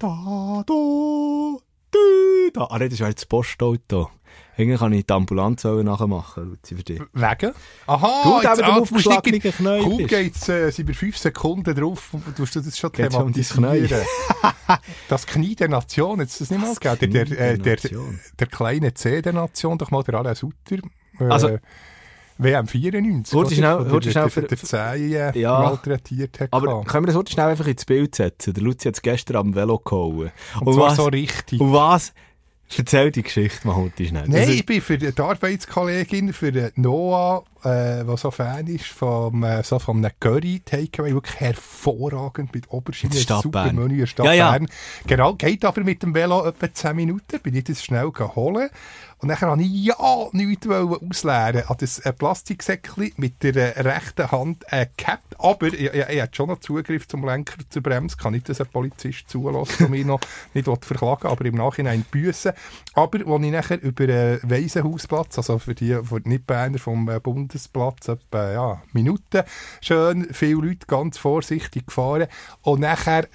da, da. Ah, das ist jetzt das Postauto. Irgendwie kann ich die Ambulanz nachmachen, Luzi, für dich. Wegen? Aha, du, der mit dem aufgeschlagenen Knie kaum bist. geht's, sind wir 5 Sekunden drauf, du hast das schon Geht's um dein thematisieren. Das Knie der Nation, jetzt das nicht mal gegeben. Der kleine C der Nation, doch mal der Alain Sutter. Also, WM 94. Wurde schnell für der 10 ja, malträtiert hat. Aber können wir das schnell einfach ins Bild setzen? Der Luzi hat es gestern am Velo gehauen. Und zwar so richtig. Und was? Erzähl die Geschichte mal heute schnell. Nein, ich bin für die Arbeitskollegin, für Noah, der so Fan ist vom einem Curry-Takeaway, wirklich hervorragend mit Aubergine, super Menü in Stadt Bern. Genau, geht aber mit dem Velo etwa 10 Minuten, bin ich das schnell geholt. Und dann wollte ich nichts ausleeren. An das Plastiksäckchen mit der rechten Hand gehabt. Aber ich hatte schon noch Zugriff zum Lenker, zur Bremse. Kann ich das ein Polizist zulassen, der mich noch nicht verklagen will, aber im Nachhinein büssen. Aber als ich nachher über den Waisenhausplatz, also für die Nicht-Berner vom Bundesplatz, etwa Minuten, schön viele Leute ganz vorsichtig gefahren. Und nachher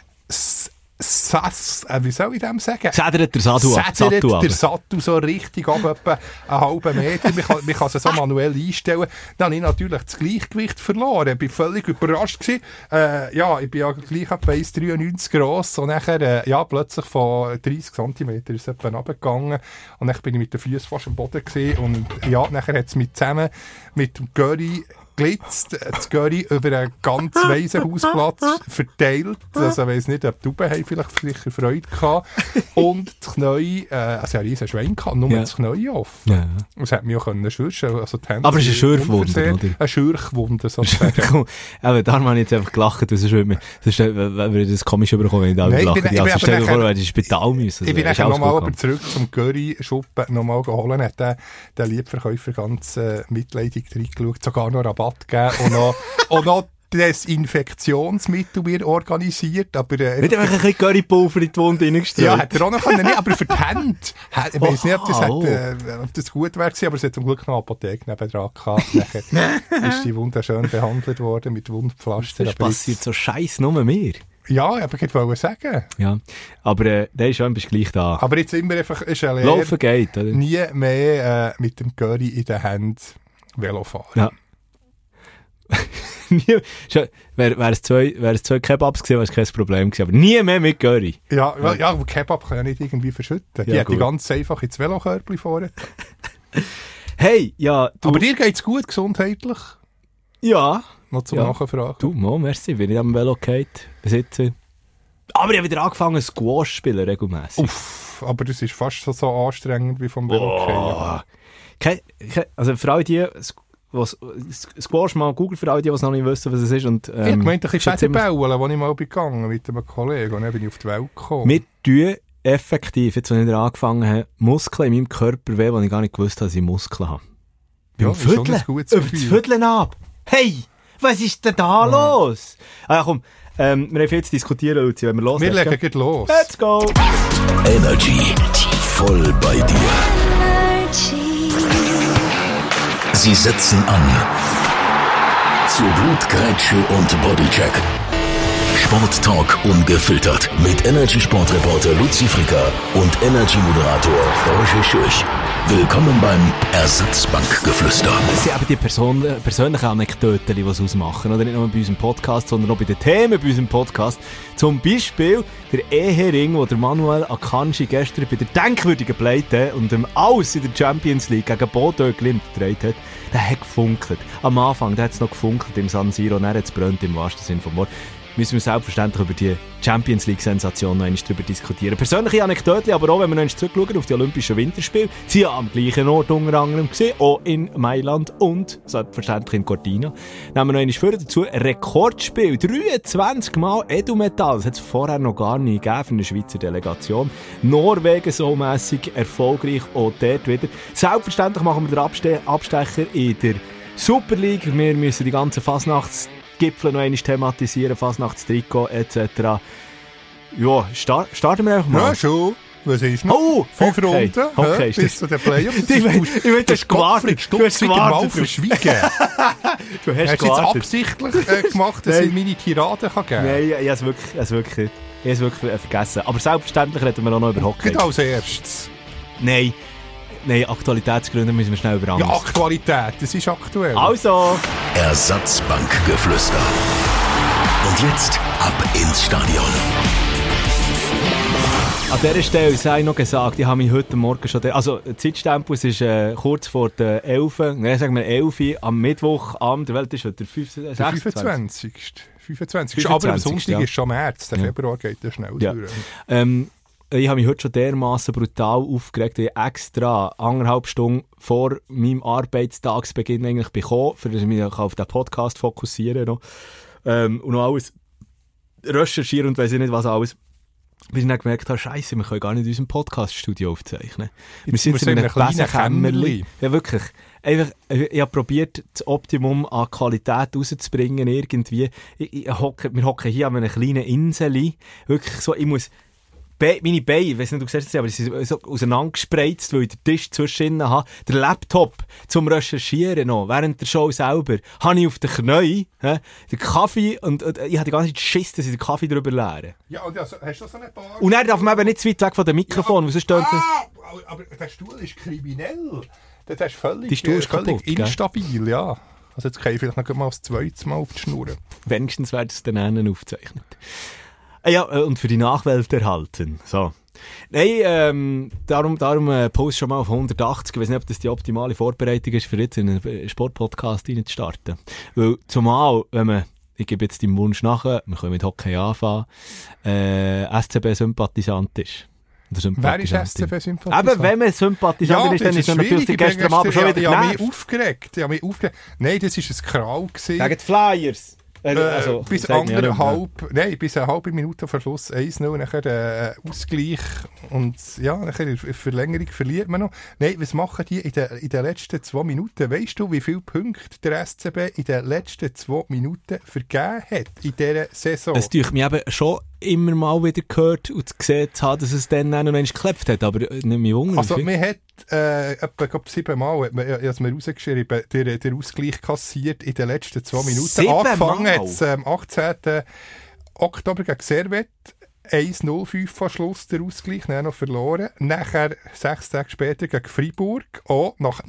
wie soll ich dem sagen? Sädert der Sattel so richtig ab etwa einen halben Meter. Man kann es so manuell einstellen. Dann habe ich natürlich das Gleichgewicht verloren. Ich war völlig überrascht gewesen. Ich bin ja gleich etwa 1,93 gross und nachher plötzlich von 30 cm ist es etwa runtergegangen und dann bin ich mit den Füßen fast am Boden gewesen. Und nachher hat es mich zusammen mit dem Curry glitzt, das Curry über einen ganzen Waisenhausplatz verteilt. Also ich weiss nicht, ob die Uben vielleicht sicher Freude gehabt. Und das Knie, also ein riesen Schwein gehabt, nur das Knie offen. Ja. Das hätte mich auch schürchen. Also aber es ist eine Schürchwunde, oder? Eine Schürchwunde, sozusagen. Aber da habe ich jetzt einfach gelacht, sonst würde das komisch überkommen, wenn ich da lache. Ja, also stell dir vor, wenn du ins Spital müssen. Ich bin nachher nochmal zurück zum Curry-Schuppen nochmal geholt, hat der Liebverkäufer ganz mitleidig reingeschaut, sogar noch Rabatt gegeben und noch Desinfektionsmittel mir organisiert, aber... Nicht einfach ein bisschen Currypulver in die Wunde reingestellt? Ja, hat er auch noch können, nicht, aber für die Hände. Ich weiss nicht, ob das gut wäre gewesen, aber es hat zum Glück noch eine Apotheke nebendran gehabt. Nachher ist die Wunde schön behandelt worden mit Wundpflaster. Das passiert so scheiß nur mir. Ja, aber ich wollte sagen. Ja, aber der ist schon, bist gleich da. Aber jetzt immer einfach, ist eine Lehre, Laufen geht, oder? Nie mehr mit dem Curry in den Händen Velo fahren. Ja. Wäre es zwei Kebabs gewesen, wäre es kein Problem gewesen. Aber nie mehr mit Curry. Ja, aber Kebab kann ja nicht irgendwie verschütten. Die hat die ganz einfach ins Velokörbchen vorne. Hey, ja. Aber dir geht's gut, gesundheitlich? Ja. Noch zum Nachfragen. Du, merci, bin ich am Velo geht besitzen. Aber ich habe wieder angefangen, Squash zu spielen, regelmässig. Uff, aber das ist fast so anstrengend wie vom Velo. Also für alle die... Squash mal Google für alle, die es noch nicht wissen, was es ist. Und, ich meinte, ich habe Federbäulen, als ich mal gegangen mit einem Kollegen und dann bin ich auf die Welt gekommen. Wir tun effektiv, jetzt als ich wieder angefangen habe, Muskeln in meinem Körper weh, wo ich gar nicht gewusst habe, dass ich Muskeln habe. Beim Vierteln? Über das Vierteln ab. Hey, was ist denn da los? Ah, komm, wir haben viel zu diskutieren, Luzi, wenn wir loslegen. Wir legen los. Let's go! Energy, voll bei dir. Sie setzen an. Zu Blutgrätsche und Bodycheck. Sporttalk ungefiltert. Mit Energy-Sportreporter Luzi Fricker und Energy-Moderator Roger Schürch. Willkommen beim Ersatzbankgeflüster. Das sind aber die persönlichen Anekdoten, die es ausmachen. Oder nicht nur bei unserem Podcast, sondern auch bei den Themen bei unserem Podcast. Zum Beispiel der Ehering, wo der Manuel Akanji gestern bei der denkwürdigen Pleite und dem Aus in der Champions League gegen Bodo Glimt getragen hat. Der hat gefunkelt. Am Anfang hat es noch gefunkelt im San Siro, dann hat es brennt im wahrsten Sinne vom Wort. Müssen wir selbstverständlich über die Champions League-Sensation noch einmal darüber diskutieren. Persönliche Anekdoten, aber auch wenn wir noch einmal zurückschauen auf die Olympischen Winterspiele, sie ja am gleichen Ort unter anderem gesehen, auch in Mailand und selbstverständlich in Cortina. Nehmen wir noch einmal vor dazu ein Rekordspiel, 23 Mal Edelmetall, das hat es vorher noch gar nie gegeben für eine Schweizer Delegation. Norwegen so mässig erfolgreich, auch dort wieder. Selbstverständlich machen wir den Abstecher in der Super League, wir müssen die ganzen Fasnachtsgipfel noch einmal thematisieren, Fasnachtstrikot etc. Ja, starten wir einfach mal. Ja, schon. Was ist noch? Oh, 5 Runden. Okay, bis zu den Playoffs. Du hast gewartet. Du hast mal verschwiegen. Du hast jetzt absichtlich gemacht, dass ich meine Tirade geben kann? Nein, ich habe es wirklich. habe es wirklich vergessen. Aber selbstverständlich reden wir auch noch über Hockey. Nicht als erstes. Nein, Aktualitätsgründe müssen wir schnell über alles. Ja, Aktualität, das ist aktuell. Also. Ersatzbankgeflüster. Und jetzt ab ins Stadion. An dieser Stelle sei noch gesagt, ich habe mich heute Morgen schon... Also, Zeitstempel ist kurz vor der 11. Nein, sagen wir 11 am Mittwochabend. Der Welt ist heute der 25. 25. Aber am Sonntag ist schon März. Der Februar geht ja schnell durch. Ich habe mich heute schon dermassen brutal aufgeregt, weil ich extra 1,5 Stunden vor meinem Arbeitstagsbeginn eigentlich bekommen, für dass ich mich auf den Podcast fokussieren kann. Und noch alles recherchieren und weiss ich nicht was alles. Bis ich dann gemerkt habe, Scheiße, wir können gar nicht in unserem Podcast-Studio aufzeichnen. Wir sind in einem kleinen Kämmerli. Ja, wirklich. Einfach, ich habe probiert, das Optimum an Qualität rauszubringen, irgendwie. Wir hocken hier an einer kleinen Insel. Wirklich so, ich muss... meine Beine, ich weiss nicht, du siehst es, aber sie sind so auseinandergespreizt, weil ich den Tisch zwischen ihnen habe. Der Laptop zum Recherchieren noch, während der Show selber, habe ich auf den Knien, den Kaffee, und ich habe die ganze Zeit Schiss, dass ich den Kaffee drüber leere. Ja, und hast du so eine Bar? Und dann darf man eben nicht zu weit weg von dem Mikrofon, weil sonst aber der Stuhl ist kriminell. Der ist völlig kaputt, instabil, ja. Also jetzt kann ich vielleicht noch mal das zweite Mal auf die Schnur. Wenigstens werden es dann aufgezeichnet. Ja, und für die Nachwelt erhalten. So. Nein, darum post schon mal auf 180. Ich weiß nicht, ob das die optimale Vorbereitung ist, für jetzt in einen Sportpodcast reinzustarten. Weil zumal, wenn man, ich gebe jetzt deinem Wunsch nach, wir können mit Hockey anfangen, SCB-Sympathisant ist. Wer ist SCB-Sympathisant? Aber wenn man Sympathisant ist, dann ist es natürlich gestern Abend schon wieder genervt. Ich habe mich aufgeregt. Nein, das war ein Krall. Gegen die Flyers. Bis eine halbe Minute vor Schluss 1-0, nachher Ausgleich und ja, nachher in Verlängerung verliert man noch. Nein, was machen die in den letzten 2 Minuten? Weißt du, wie viele Punkte der SCB in den letzten 2 Minuten vergeben hat in dieser Saison? Es tut mich eben schon immer mal wieder gehört und gesehen zu haben, dass es dann noch einmal geklappt hat, aber nicht mehr wundern. Also man hat etwa 7 Mal, hat man rausgeschrieben, der Ausgleich kassiert in den letzten 2 Minuten. 7 Angefangen hat es am 18. Oktober gegen Servette. 1-0-5 vor Schluss, der Ausgleich, dann noch verloren. Nachher 6 Tage später gegen Freiburg, auch nach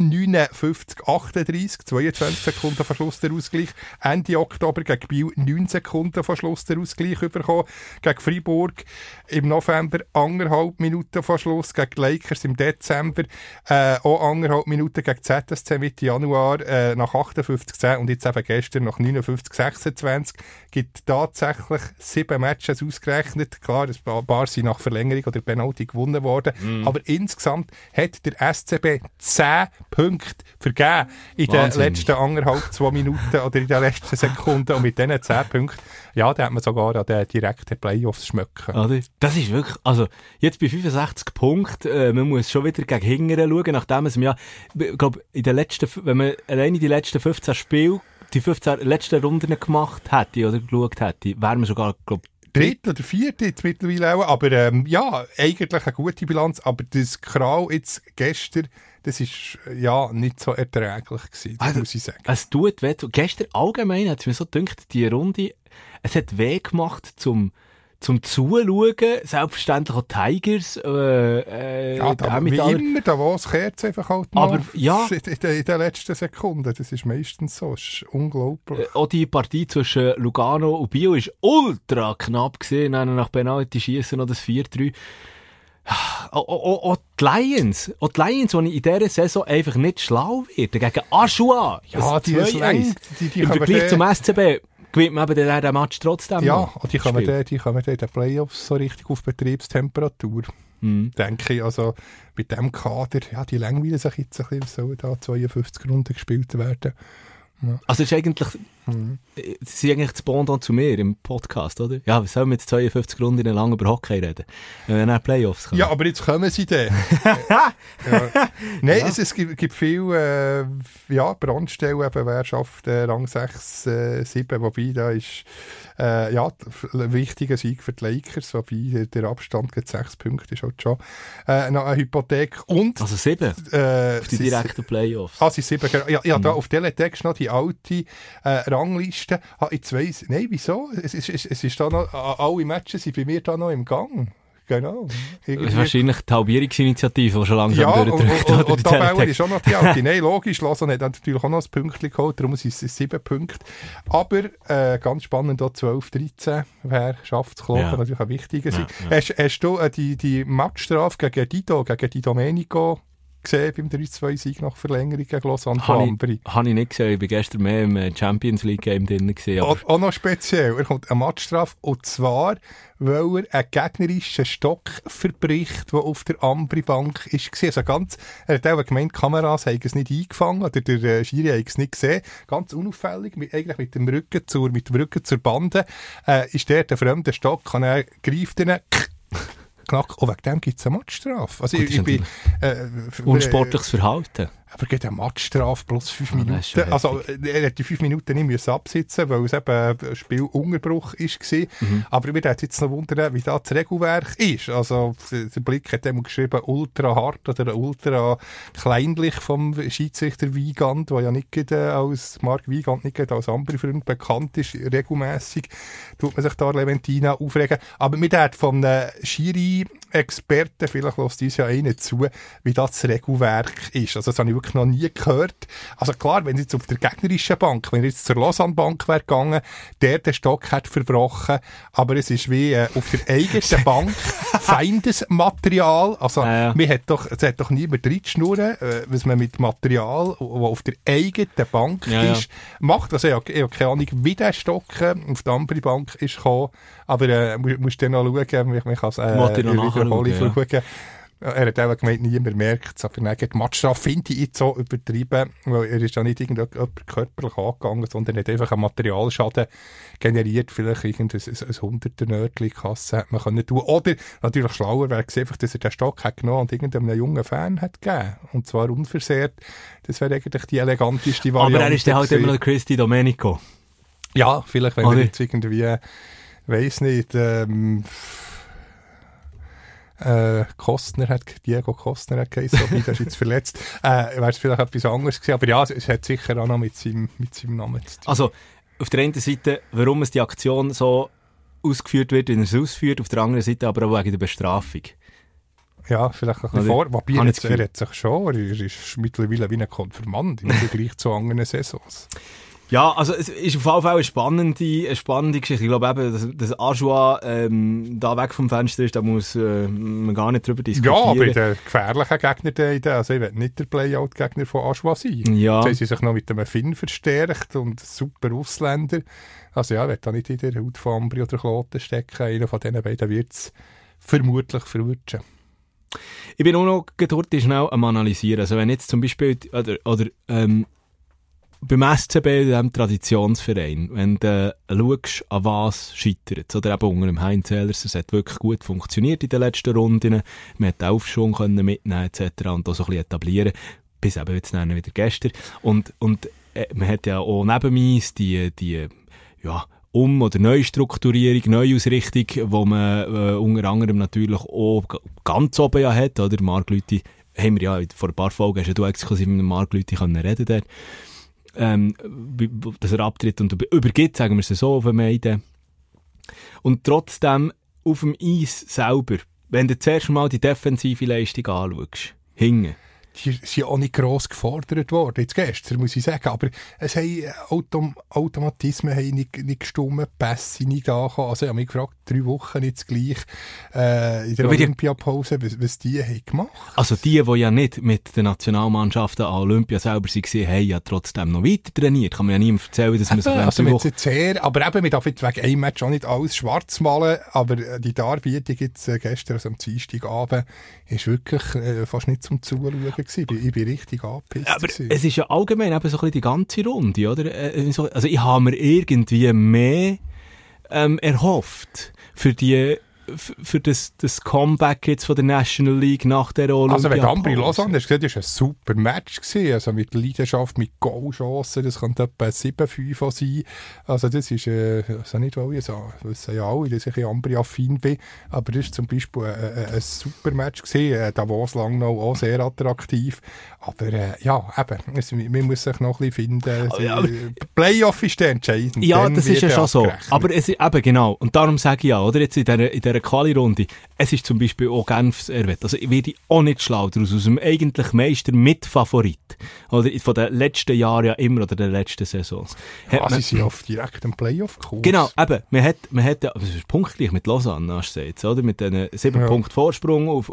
59-38, 22 Sekunden vor Schluss der Ausgleich. Ende Oktober gegen Biel 9 Sekunden vor Schluss der Ausgleich bekommen. Gegen Freiburg im November 1,5 Minuten vor Schluss. Gegen Lakers im Dezember auch 1,5 Minuten gegen ZSC Mitte Januar nach 58-10 und jetzt eben gestern nach 59-26. Gibt tatsächlich 7 Matches ausgerechnet. Klar, ein paar sind nach Verlängerung oder Penalty gewonnen worden. Aber insgesamt hat der SCB 10 Punkte vergeben in den letzten 1,5-2 Minuten oder in den letzten Sekunden. Und mit diesen 10 Punkten, ja, da hat man sogar an den direkten Playoffs schmecken. Das ist wirklich, also jetzt bei 65 Punkten, man muss schon wieder gegen hinten schauen, nachdem es mir, ich glaube, in den letzten, wenn man alleine die letzten 15 Spiele, die 15 letzten Runden gemacht hätte oder geschaut hätte, wären wir sogar, glaube ich, 3. oder 4. jetzt mittlerweile auch. Aber ja, eigentlich eine gute Bilanz. Aber das Krall jetzt gestern, das ist ja nicht so erträglich gewesen, muss ich sagen. Es tut weh. Gestern allgemein hat es mir so gedacht, die Runde, es hat weh gemacht zum Zuschauen, selbstverständlich auch Tigers. Ja, wie immer, da wo es kehrt einfach halt noch. Aber ja. In den letzten Sekunden, das ist meistens so, das ist unglaublich. Auch die Partie zwischen Lugano und Bio war ultra knapp gewesen, nach Penalty schießen noch das 4-3. Auch die Lions, die ich in dieser Saison einfach nicht schlau werden, gegen Aschua. Ja, die ist lang. Im Vergleich zum SCB. Gewinnt man eben den Match trotzdem ja, noch. Ja, und die kommen dann in den Playoffs so richtig auf Betriebstemperatur. Denke ich, also mit dem Kader, ja, die langweilen sich jetzt ein bisschen, sollen da 52 Runden gespielt werden. Ja. Also es ist eigentlich, sie sind eigentlich das Pendant zu mir im Podcast, oder? Ja, wir sollen jetzt 52 Runden lang über Hockey reden, wenn wir nach Playoffs kommen. Ja, aber jetzt kommen sie dann. Ja. Nein, ja. Es gibt viele Brandstellen, eben, wer schafft Rang 6, 7, wobei da ist ein wichtiger Sieg für die Lakers, wobei der Abstand gegen 6 Punkte ist halt schon noch eine Hypothek. Und, also 7 auf die direkten Playoffs. Also 7, ja, da auf Teletext noch die alte Rangliste. Jetzt weiss, nein, wieso? Es ist da noch, alle Matches sind bei mir da noch im Gang. Genau. Das ist wahrscheinlich die Halbierungsinitiative, die schon langsam durchdrückt. Und die Tabelle ist auch noch die alte. Nein, logisch, Lausanne hat natürlich auch noch ein Pünktchen geholt, darum sind es 7 Punkte. Aber ganz spannend, auch 12, 13, wer schafft es, natürlich ein wichtiger sein. Hast du die Matchstrafe gegen Di Domenico gesehen beim 3-2-Sieg nach Verlängerung gegen Lausanne von Ambri? Habe ich nicht gesehen. Ich war gestern mehr im Champions League Game drin. Auch noch speziell. Er kommt eine Matchstrafe, und zwar, weil er einen gegnerischen Stock verbricht, der auf der Ambri-Bank war. Also er hat auch gemeint, die Kameras haben es nicht eingefangen, oder der Schiri hat es nicht gesehen. Ganz unauffällig, eigentlich mit dem Rücken zur Bande, ist der fremde Stock, und er greift ihn, knack. Und wegen dem gibt es eine Matchstrafe. Also ich bin, unsportliches Verhalten. Aber geht eine Matchstrafe plus 5 Minuten. Also er hat die 5 Minuten nicht absitzen, weil es eben ein Spielunterbruch war. Aber wir hätten jetzt noch wundern, wie das Regelwerk ist. Also der Blick hat immer geschrieben, ultra hart oder ultra kleinlich vom Schiedsrichter Wiegand, der ja nicht als Marc Wiegand nicht als Ambri-Freund bekannt ist. Regelmässig tut man sich da Leventina aufregen. Aber wir hätten von einem Schiri-Experten, vielleicht lässt uns ja einen zu, wie das Regelwerk ist. Also das habe ich wirklich noch nie gehört. Also klar, wenn jetzt auf der gegnerischen Bank, wenn jetzt zur Lausanne-Bank wäre gegangen, der den Stock hat verbrochen, aber es ist wie auf der eigenen Bank Feindesmaterial. Also es hat doch niemand reingeschnurren, was man mit Material, das auf der eigenen Bank ist, macht. Also ich habe keine Ahnung, wie der Stock auf der anderen Bank ist gekommen, aber musst dann noch schauen, man kann es schauen. Er hat auch gemeint, niemand merkt es, aber die Matchstrafe finde ich jetzt so übertrieben, weil er ist ja nicht irgendjemand körperlich angegangen, sondern hat einfach einen Materialschaden generiert, vielleicht irgendein 100er-Nötchen-Kasse hätte man können tun. Oder natürlich schlauer wäre es einfach, dass er den Stock hat genommen und irgendeinem jungen Fan hat gegeben. Und zwar unversehrt. Das wäre eigentlich die eleganteste Variante. Aber er ist dann halt immer noch der Chris Di Domenico. Ja, vielleicht, wenn er jetzt irgendwie, weiss nicht, Diego Kostner hat geheißen, aber der ist jetzt verletzt. Wäre es vielleicht etwas anderes gewesen, aber ja, es hat sicher auch noch mit seinem Namen zu tun. Also, auf der einen Seite, warum es die Aktion so ausgeführt wird, wie er es ausführt, auf der anderen Seite aber auch wegen der Bestrafung. Ja, vielleicht noch ein bisschen vor. Wobei, er hat sich schon, er ist mittlerweile wie ein Konfirmand im Vergleich zu anderen Saisons. Ja, also es ist auf jeden Fall eine spannende Geschichte. Ich glaube eben, dass Ajoie da weg vom Fenster ist, da muss man gar nicht drüber diskutieren. Ja, aber der gefährliche Gegner, also ich will nicht der Playout-Gegner von Ajoie sein. Ja. Jetzt haben sie sich noch mit einem Finn verstärkt und super Ausländer. Also ja, ich will da nicht in der Haut von Ambri oder Kloten stecken. Einer von diesen beiden wird es vermutlich verwutschen. Ich bin auch noch dort schnell am Analysieren. Also wenn jetzt zum Beispiel, oder beim SCB, diesem Traditionsverein, wenn du schaust, an was scheitert, oder eben unter dem Heinz Ehlers, es hat wirklich gut funktioniert in den letzten Runden, man hat den Aufschwung können mitnehmen etc. und auch so ein bisschen etablieren, bis eben jetzt wieder gestern. Und man hat ja auch nebenmeins die oder Neustrukturierung, Neuausrichtung, wo man unter anderem natürlich auch ganz oben ja hat, oder? Marc Lüthi, haben wir ja vor ein paar Folgen, hast du exklusiv mit Marc Lüthi reden dort. Dass er abtritt und übergibt, sagen wir es so, auf dem Eiden. Und trotzdem auf dem Eis selber, wenn du zuerst mal die defensive Leistung anschaust, hinten. Die sind auch nicht gross gefordert worden, jetzt gestern, muss ich sagen. Aber es haben Automatismen haben nicht gestummt, Pässe nicht angekommen. Also ich habe mich gefragt, 3 Wochen jetzt gleich in der Olympiapause, was die haben gemacht. Also die ja nicht mit den Nationalmannschaften an Olympia selber waren, haben ja trotzdem noch weiter trainiert. Kann man ja niemandem erzählen, dass man sich aber eben, man darf jetzt wegen einem Match auch nicht alles schwarz malen, aber die Darbietung jetzt gestern, also am Dienstagabend, ist wirklich fast nicht zum Zuschauen. Ich bin richtig angepisst. Aber es ist ja allgemein eben so ein bisschen die ganze Runde, oder? Also ich habe mir irgendwie mehr erhofft für die für das Comeback jetzt von der National League nach der Olympia? Also wenn Ambri Lausanne hast gesehen, das war ein super Match gewesen. Also mit Leidenschaft, mit Goalchancen, das könnte etwa 7-5 sein. Also das ist, also nicht, weil ich sagen, wissen ja alle, dass ich Ambri-affin bin, aber das war zum Beispiel ein super Match gewesen. Davos Langnau auch sehr attraktiv. Aber ja, eben, man muss sich noch ein bisschen finden. Playoff ist der entscheidend. Ja, das ist ja schon so. Aber es ist eben genau. Und darum sage ich ja, oder? Jetzt in dieser Quali-Runde, es ist zum Beispiel auch Genf erwähnt. Also ich werde auch nicht schlau daraus. Aus dem eigentlich Meister mit Favorit. Oder von den letzten Jahren ja immer, oder der letzten Saisons. Sie sind auf direktem Playoff-Kurs. Genau, eben. Man hat ja, das ist punktgleich mit Lausanne, hast du gesagt, oder? Mit diesen 7 Punkten Vorsprung auf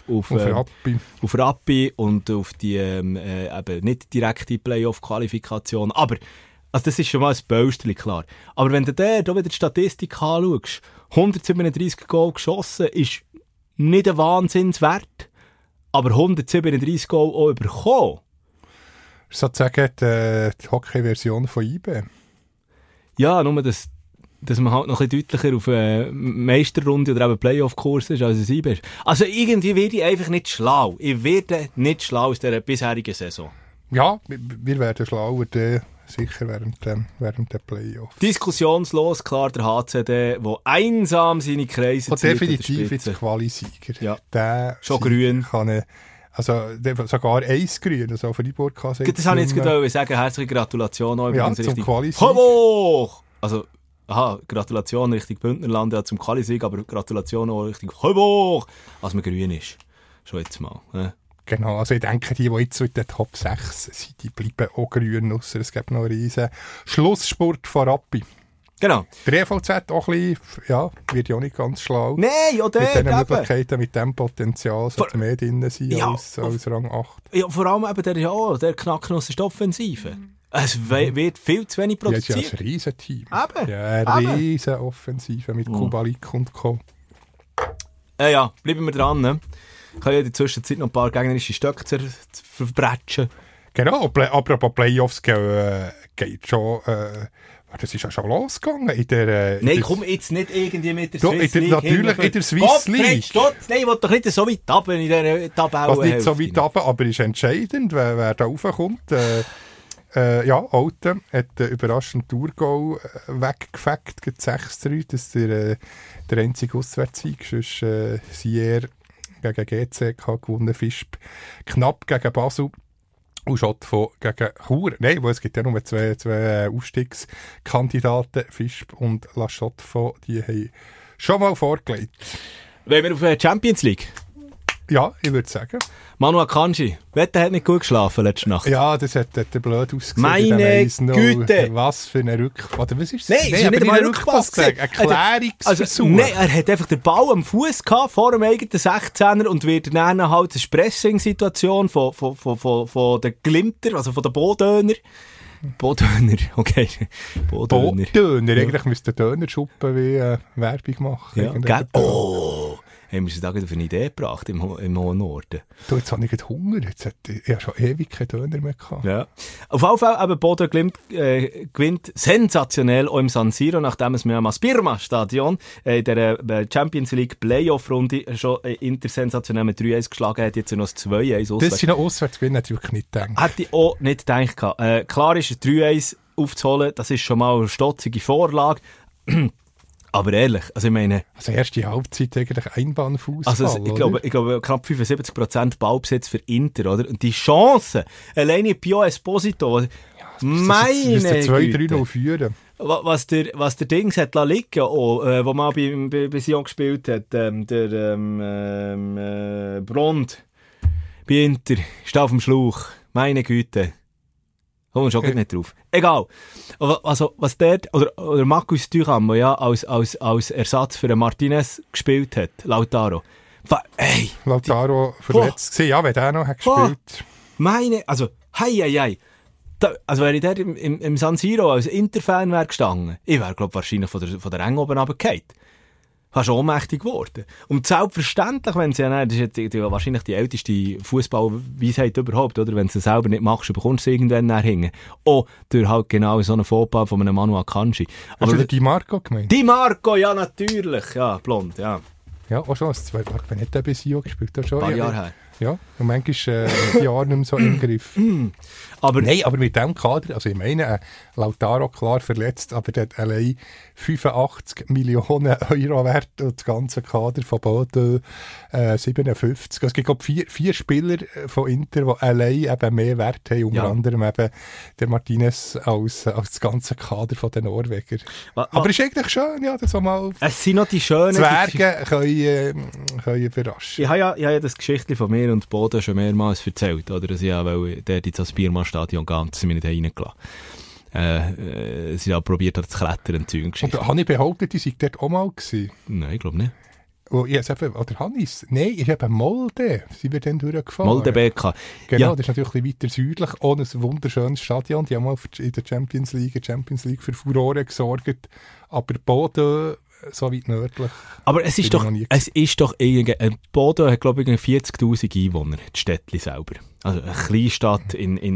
Rappi und auf die eben nicht direkte Playoff-Qualifikation. Aber also das ist schon mal ein Böstchen, klar. Aber wenn du da wieder die Statistik anschaust, 137 Goal geschossen ist nicht ein Wahnsinnswert, aber 137 Goal auch bekommen. Sozusagen die Hockey-Version von IB. Ja, nur dass man halt noch ein bisschen deutlicher auf eine Meisterrunde oder eben Playoff-Kurs ist, als es IB ist. Also irgendwie werde ich einfach nicht schlau. Ich werde nicht schlau aus dieser bisherigen Saison. Ja, wir werden schlauer, sicher während der Playoff. Diskussionslos, klar, der HCD, der einsam seine Kreise zieht. Und definitiv jetzt Quali-Sieger. Ja. Der schon grün. Sogar Eisgrün, also Freiburg kann sich. Das habe ich jetzt gerade sagen. Herzliche Gratulation auch übrigens zum Quali-Sieg. Hoch! Also, Gratulation Richtung Bündnerland ja, zum Quali-Sieg, aber Gratulation auch Richtung Hoch! Als man grün ist. Schon jetzt mal. Genau, also ich denke, die jetzt in den Top 6 sind, die bleiben auch grün, ausser es gibt noch einen riesen Schlussspurt von Rappi. Genau. Der EVZ auch ein bisschen, ja, wird ja auch nicht ganz schlau. Nein, ja, der mit diesen Möglichkeiten, mit dem Potenzial, sollte mehr drin sein als Rang 8. Ja, vor allem eben der Knacknuss ist die Offensive. Es wird viel zu wenig produziert. Ja, es ist ja ein Riesenteam. Eben. Ja, eine riesen Offensive mit Kubalik und Co. Ja, bleiben wir dran, ne? Ich kann ja in der Zwischenzeit noch ein paar gegnerische Stöcke verbretschen. Genau, apropos Playoffs geht schon... das ist ja schon losgegangen in der... Nein, komm jetzt nicht irgendwie mit der Swiss League. Natürlich in der Swiss League. Nein, ich will doch nicht so weit runter in dieser Tabelle. Was nicht so weit runter, aber ist entscheidend, wer da raufkommt. Alten hat überraschend Thurgau weggefegt, gegen 6-3. Das ist der einzige Auswärtssieg. Sonst Sier gegen GCK gewonnen, Fischb knapp gegen Basel. Und Schott gegen Chur. Nein, es gibt ja nur zwei Aufstiegskandidaten, Fischb und La Chaux-de-Fonds, die haben schon mal vorgelegt. Wollen wir auf die Champions League? Ja, ich würde sagen. Manu Akanji, Wetter hat nicht gut geschlafen letzte Nacht. Ja, das hat blöd ausgesehen. Meine Güte! Was für eine Rückpass. Oder was ist das? Nein, es ist nicht mal eine Rückpass. Ein Erklärungsversuch. Nein, er hat einfach den Ball am Fuß gehabt, vor dem eigenen 16er und wird dann halt eine Pressing-Situation von den Glimter, also von den Bodöner. Bodöner, okay. Bodöner. Eigentlich müsste der Dönerschuppen wie Werbung machen. Ja. Haben wir uns da auf eine Idee gebracht im Hohen Norden. Du, jetzt habe ich Hunger. Ich habe schon ewig keinen Döner mehr gehabt. Ja. Auf jeden Fall, eben Bodo Glimt gewinnt sensationell auch im San Siro, nachdem es mir am Aspirma-Stadion in der Champions League Playoff-Runde schon intersensationell mit 3-1 geschlagen hat, jetzt noch das 2-1 auswärts. Das sind noch Auswärtsgewinne, hätte ich wirklich nicht gedacht. Hätte ich auch nicht gedacht. Klar ist, 3-1 aufzuholen, das ist schon mal eine stotzige Vorlage. Aber ehrlich, also ich meine... Also erste Halbzeit eigentlich Einbahnfußball, also ich glaube knapp 75% Ballbesitz für Inter, oder? Und die Chancen, alleine Pio Esposito, meine Güte. 2-3 führen. Was der Dings hat liegen, wo man bei Sion gespielt hat, der Brond bei Inter, steht auf dem Schlauch, meine Güte. Kommen wir schon nicht drauf. Egal. Also, was dort, oder Marcus Thuram, der ja als Ersatz für den Martinez gespielt hat, Lautaro. Hey! Lautaro verletzt gewesen, ja, wenn der noch hat gespielt. Also, hei. Also, wenn ich dort im San Siro als Inter-Fan wäre gestanden, ich wäre, glaube ich, wahrscheinlich von der Ränge oben runtergefallen. Fast ohnmächtig geworden. Und selbstverständlich, wenn sie ja, das ist ja wahrscheinlich die älteste Fußballweisheit überhaupt, oder? Wenn du es selber nicht machst, bekommst du irgendwann nachher. Auch durch halt genau so einen Fauxpas von einem Manu Akanji. Hast du Di Marco gemeint? Di Marco, ja, natürlich. Ja, blond, ja. Ja, auch schon. Wenn nicht der Besio gespielt hat, schon. Ein paar Jahre her. Ja, und manchmal die Jahre nicht mehr so im Griff. Aber mit dem Kader, also ich meine, Lautaro klar verletzt, aber der hat allein 85 Millionen Euro wert und das ganze Kader von Bodo 57. Also es gibt vier Spieler von Inter, die allein eben mehr Wert haben, unter anderem eben der Martinez als das ganze Kader von den Norwegern. Aber es ist eigentlich schön, ja, das mal es sind noch die schönen Zwerge können überraschen. Ich habe ja das Geschichtchen von mir und Bodo schon mehrmals erzählt, oder? Dass ich ja, weil der in das Biermann-Stadion gehen und sie mich nicht reingelassen. Sie haben probiert zu klettern und Zeug. Und habe ich behauptet, die seid dort auch mal gewesen? Nein, ich glaube nicht. Oder Hannes? Nein, ist eben Molde. Sind wir dann durchgefahren? Molde BK. Genau, das ist natürlich ein bisschen weiter südlich. Ohne ein wunderschönes Stadion. Die haben mal in der Champions League für Furore gesorgt. Aber Bodo so weit nördlich. Aber es ist doch irgendwie, Bodo hat glaube ich 40'000 Einwohner, das Städtchen selber. Also eine Kleinstadt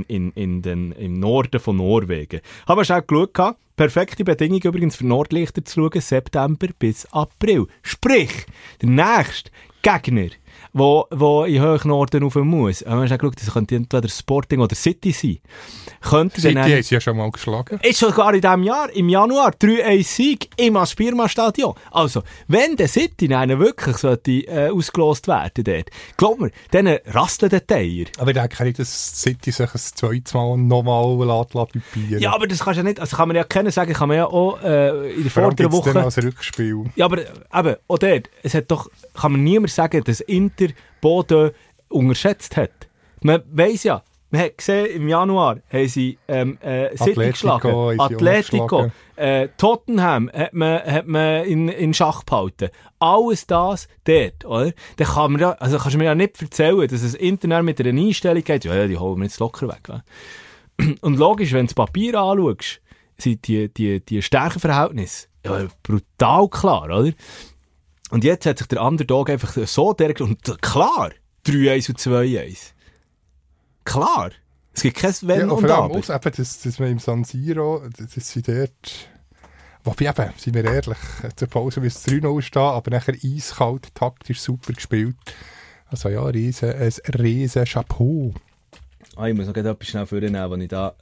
im Norden von Norwegen. Haben wir schon geschaut, perfekte Bedingungen übrigens für Nordlichter zu schauen, September bis April. Sprich, der nächste Gegner, wo in Höchnorden rauf muss. Wir haben schon geschaut, das könnte entweder Sporting oder City sein. City haben sie ja schon mal geschlagen. Ist sogar in diesem Jahr, im Januar, 3-1-Sieg im Aspirma-Stadion. Also, wenn der City wirklich ausgelost werden dort, glaub mir, dann rasteln die Teier. Aber ich denke nicht, dass City sich ein zweites Mal nochmal pipieren. Ja, aber das kannst du ja nicht, also kann man ja kennen, sagen, kann man ja auch in der vorderen Woche... Dann als Rückspiel. Ja, aber eben, auch dort, es hat doch, kann man niemand sagen, dass Inter Bodo unterschätzt hat. Man weiss ja, man hat gesehen, im Januar haben sie City geschlagen, Atletico, Tottenham hat man in Schach gehalten. Alles das dort, oder? Dann kann man ja, also kannst du mir ja nicht erzählen, dass es Inter mit einer Einstellung geht, ja, die holen wir jetzt locker weg. Oder? Und logisch, wenn du das Papier anschaust, sind die Stärkenverhältnisse ja, brutal klar, oder? Und jetzt hat sich der Underdog einfach so dergestalt, und klar, 3-1 und 2-1. Klar. Es gibt kein Wenn und Aber. Ja, eben, dass wir im San Siro, dass sie dort... Wobei eben, seien wir ehrlich, zur Pause bis 3-0 stehen, aber nachher eiskalt, taktisch super gespielt. Also ja, ein riesen Chapeau. Ich muss noch etwas schnell vornehmen, wenn ich da...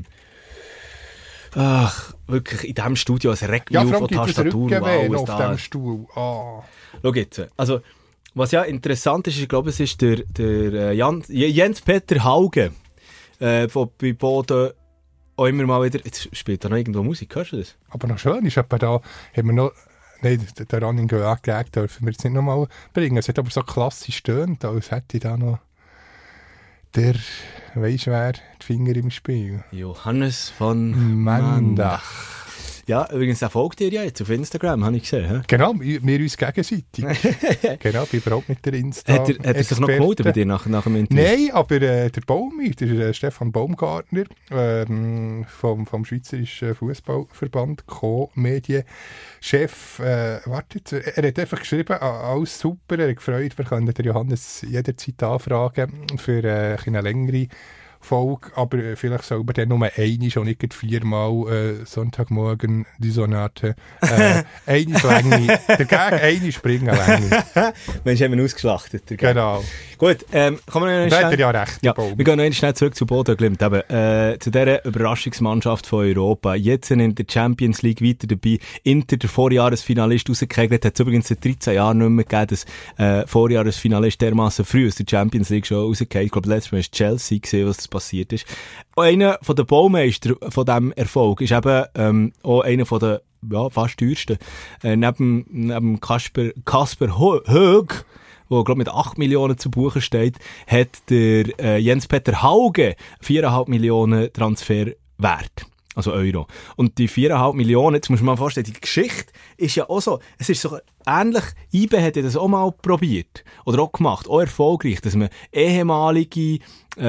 wirklich in diesem Studio, es regt mich auf, Tastatur und alles da. Auf diesem Stuhl. Oh. Schau jetzt, also... Was ja interessant ist, ich glaube, es ist der Jens-Peter Hauge, von bei Bodo auch immer mal wieder, jetzt spielt da noch irgendwo Musik, hörst du das? Aber noch schön ist, etwa da haben wir noch, nein, der Running Gag dürfen wir jetzt nicht nochmal bringen, es hat aber so klassisch tönt, als hätte ich da noch der, weisst wer, die Finger im Spiel. Johannes von Mandach. Ja, übrigens, der folgt dir ja jetzt auf Instagram, habe ich gesehen. He? Genau, wir uns gegenseitig. Genau, ich bin überhaupt nicht der Insta. Hat er sich noch gemeldet bei dir nach dem Interview? Nein, aber der Baumi, der Stefan Baumgartner vom Schweizerischen Fußballverband, Co-Medienchef, er hat einfach geschrieben, alles super, er hat gefreut, wir können den Johannes jederzeit anfragen für eine längere Folge, aber vielleicht soll man dann nur einmal und nicht 4-mal Sonntagmorgen die Sonate. Eine Länge. Der Gag, eine springen Länge. Mensch, haben wir ausgeschlachtet. Genau. Gut, kommen wir noch schnell... ja recht. Ja, wir gehen noch schnell zurück zu Bodo Glimt. Zu dieser Überraschungsmannschaft von Europa. Jetzt in der Champions League weiter dabei. Inter, der Vorjahresfinalist, rausgekegelt. Hat es übrigens seit 13 Jahren nicht mehr gegeben, dass Vorjahresfinalist dermassen früh aus der Champions League schon rausgekegelt. Ich glaube, letztes Mal war es Chelsea gesehen, was das passiert ist. Einer von den Baumeister von diesem Erfolg ist eben auch einer von den fast teuersten. Neben Kasper Hög, wo glaube mit 8 Millionen zu Buchen steht, hat der Jens-Peter Hauge 4,5 Millionen Transferwert. Also Euro. Und die 4,5 Millionen, jetzt muss man mal vorstellen, die Geschichte ist ja auch so, es ist so ähnlich, IBE hat ja das auch mal probiert, oder auch gemacht, auch erfolgreich, dass man ehemalige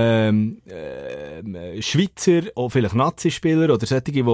Schweizer, auch vielleicht Nazi-Spieler oder solche, die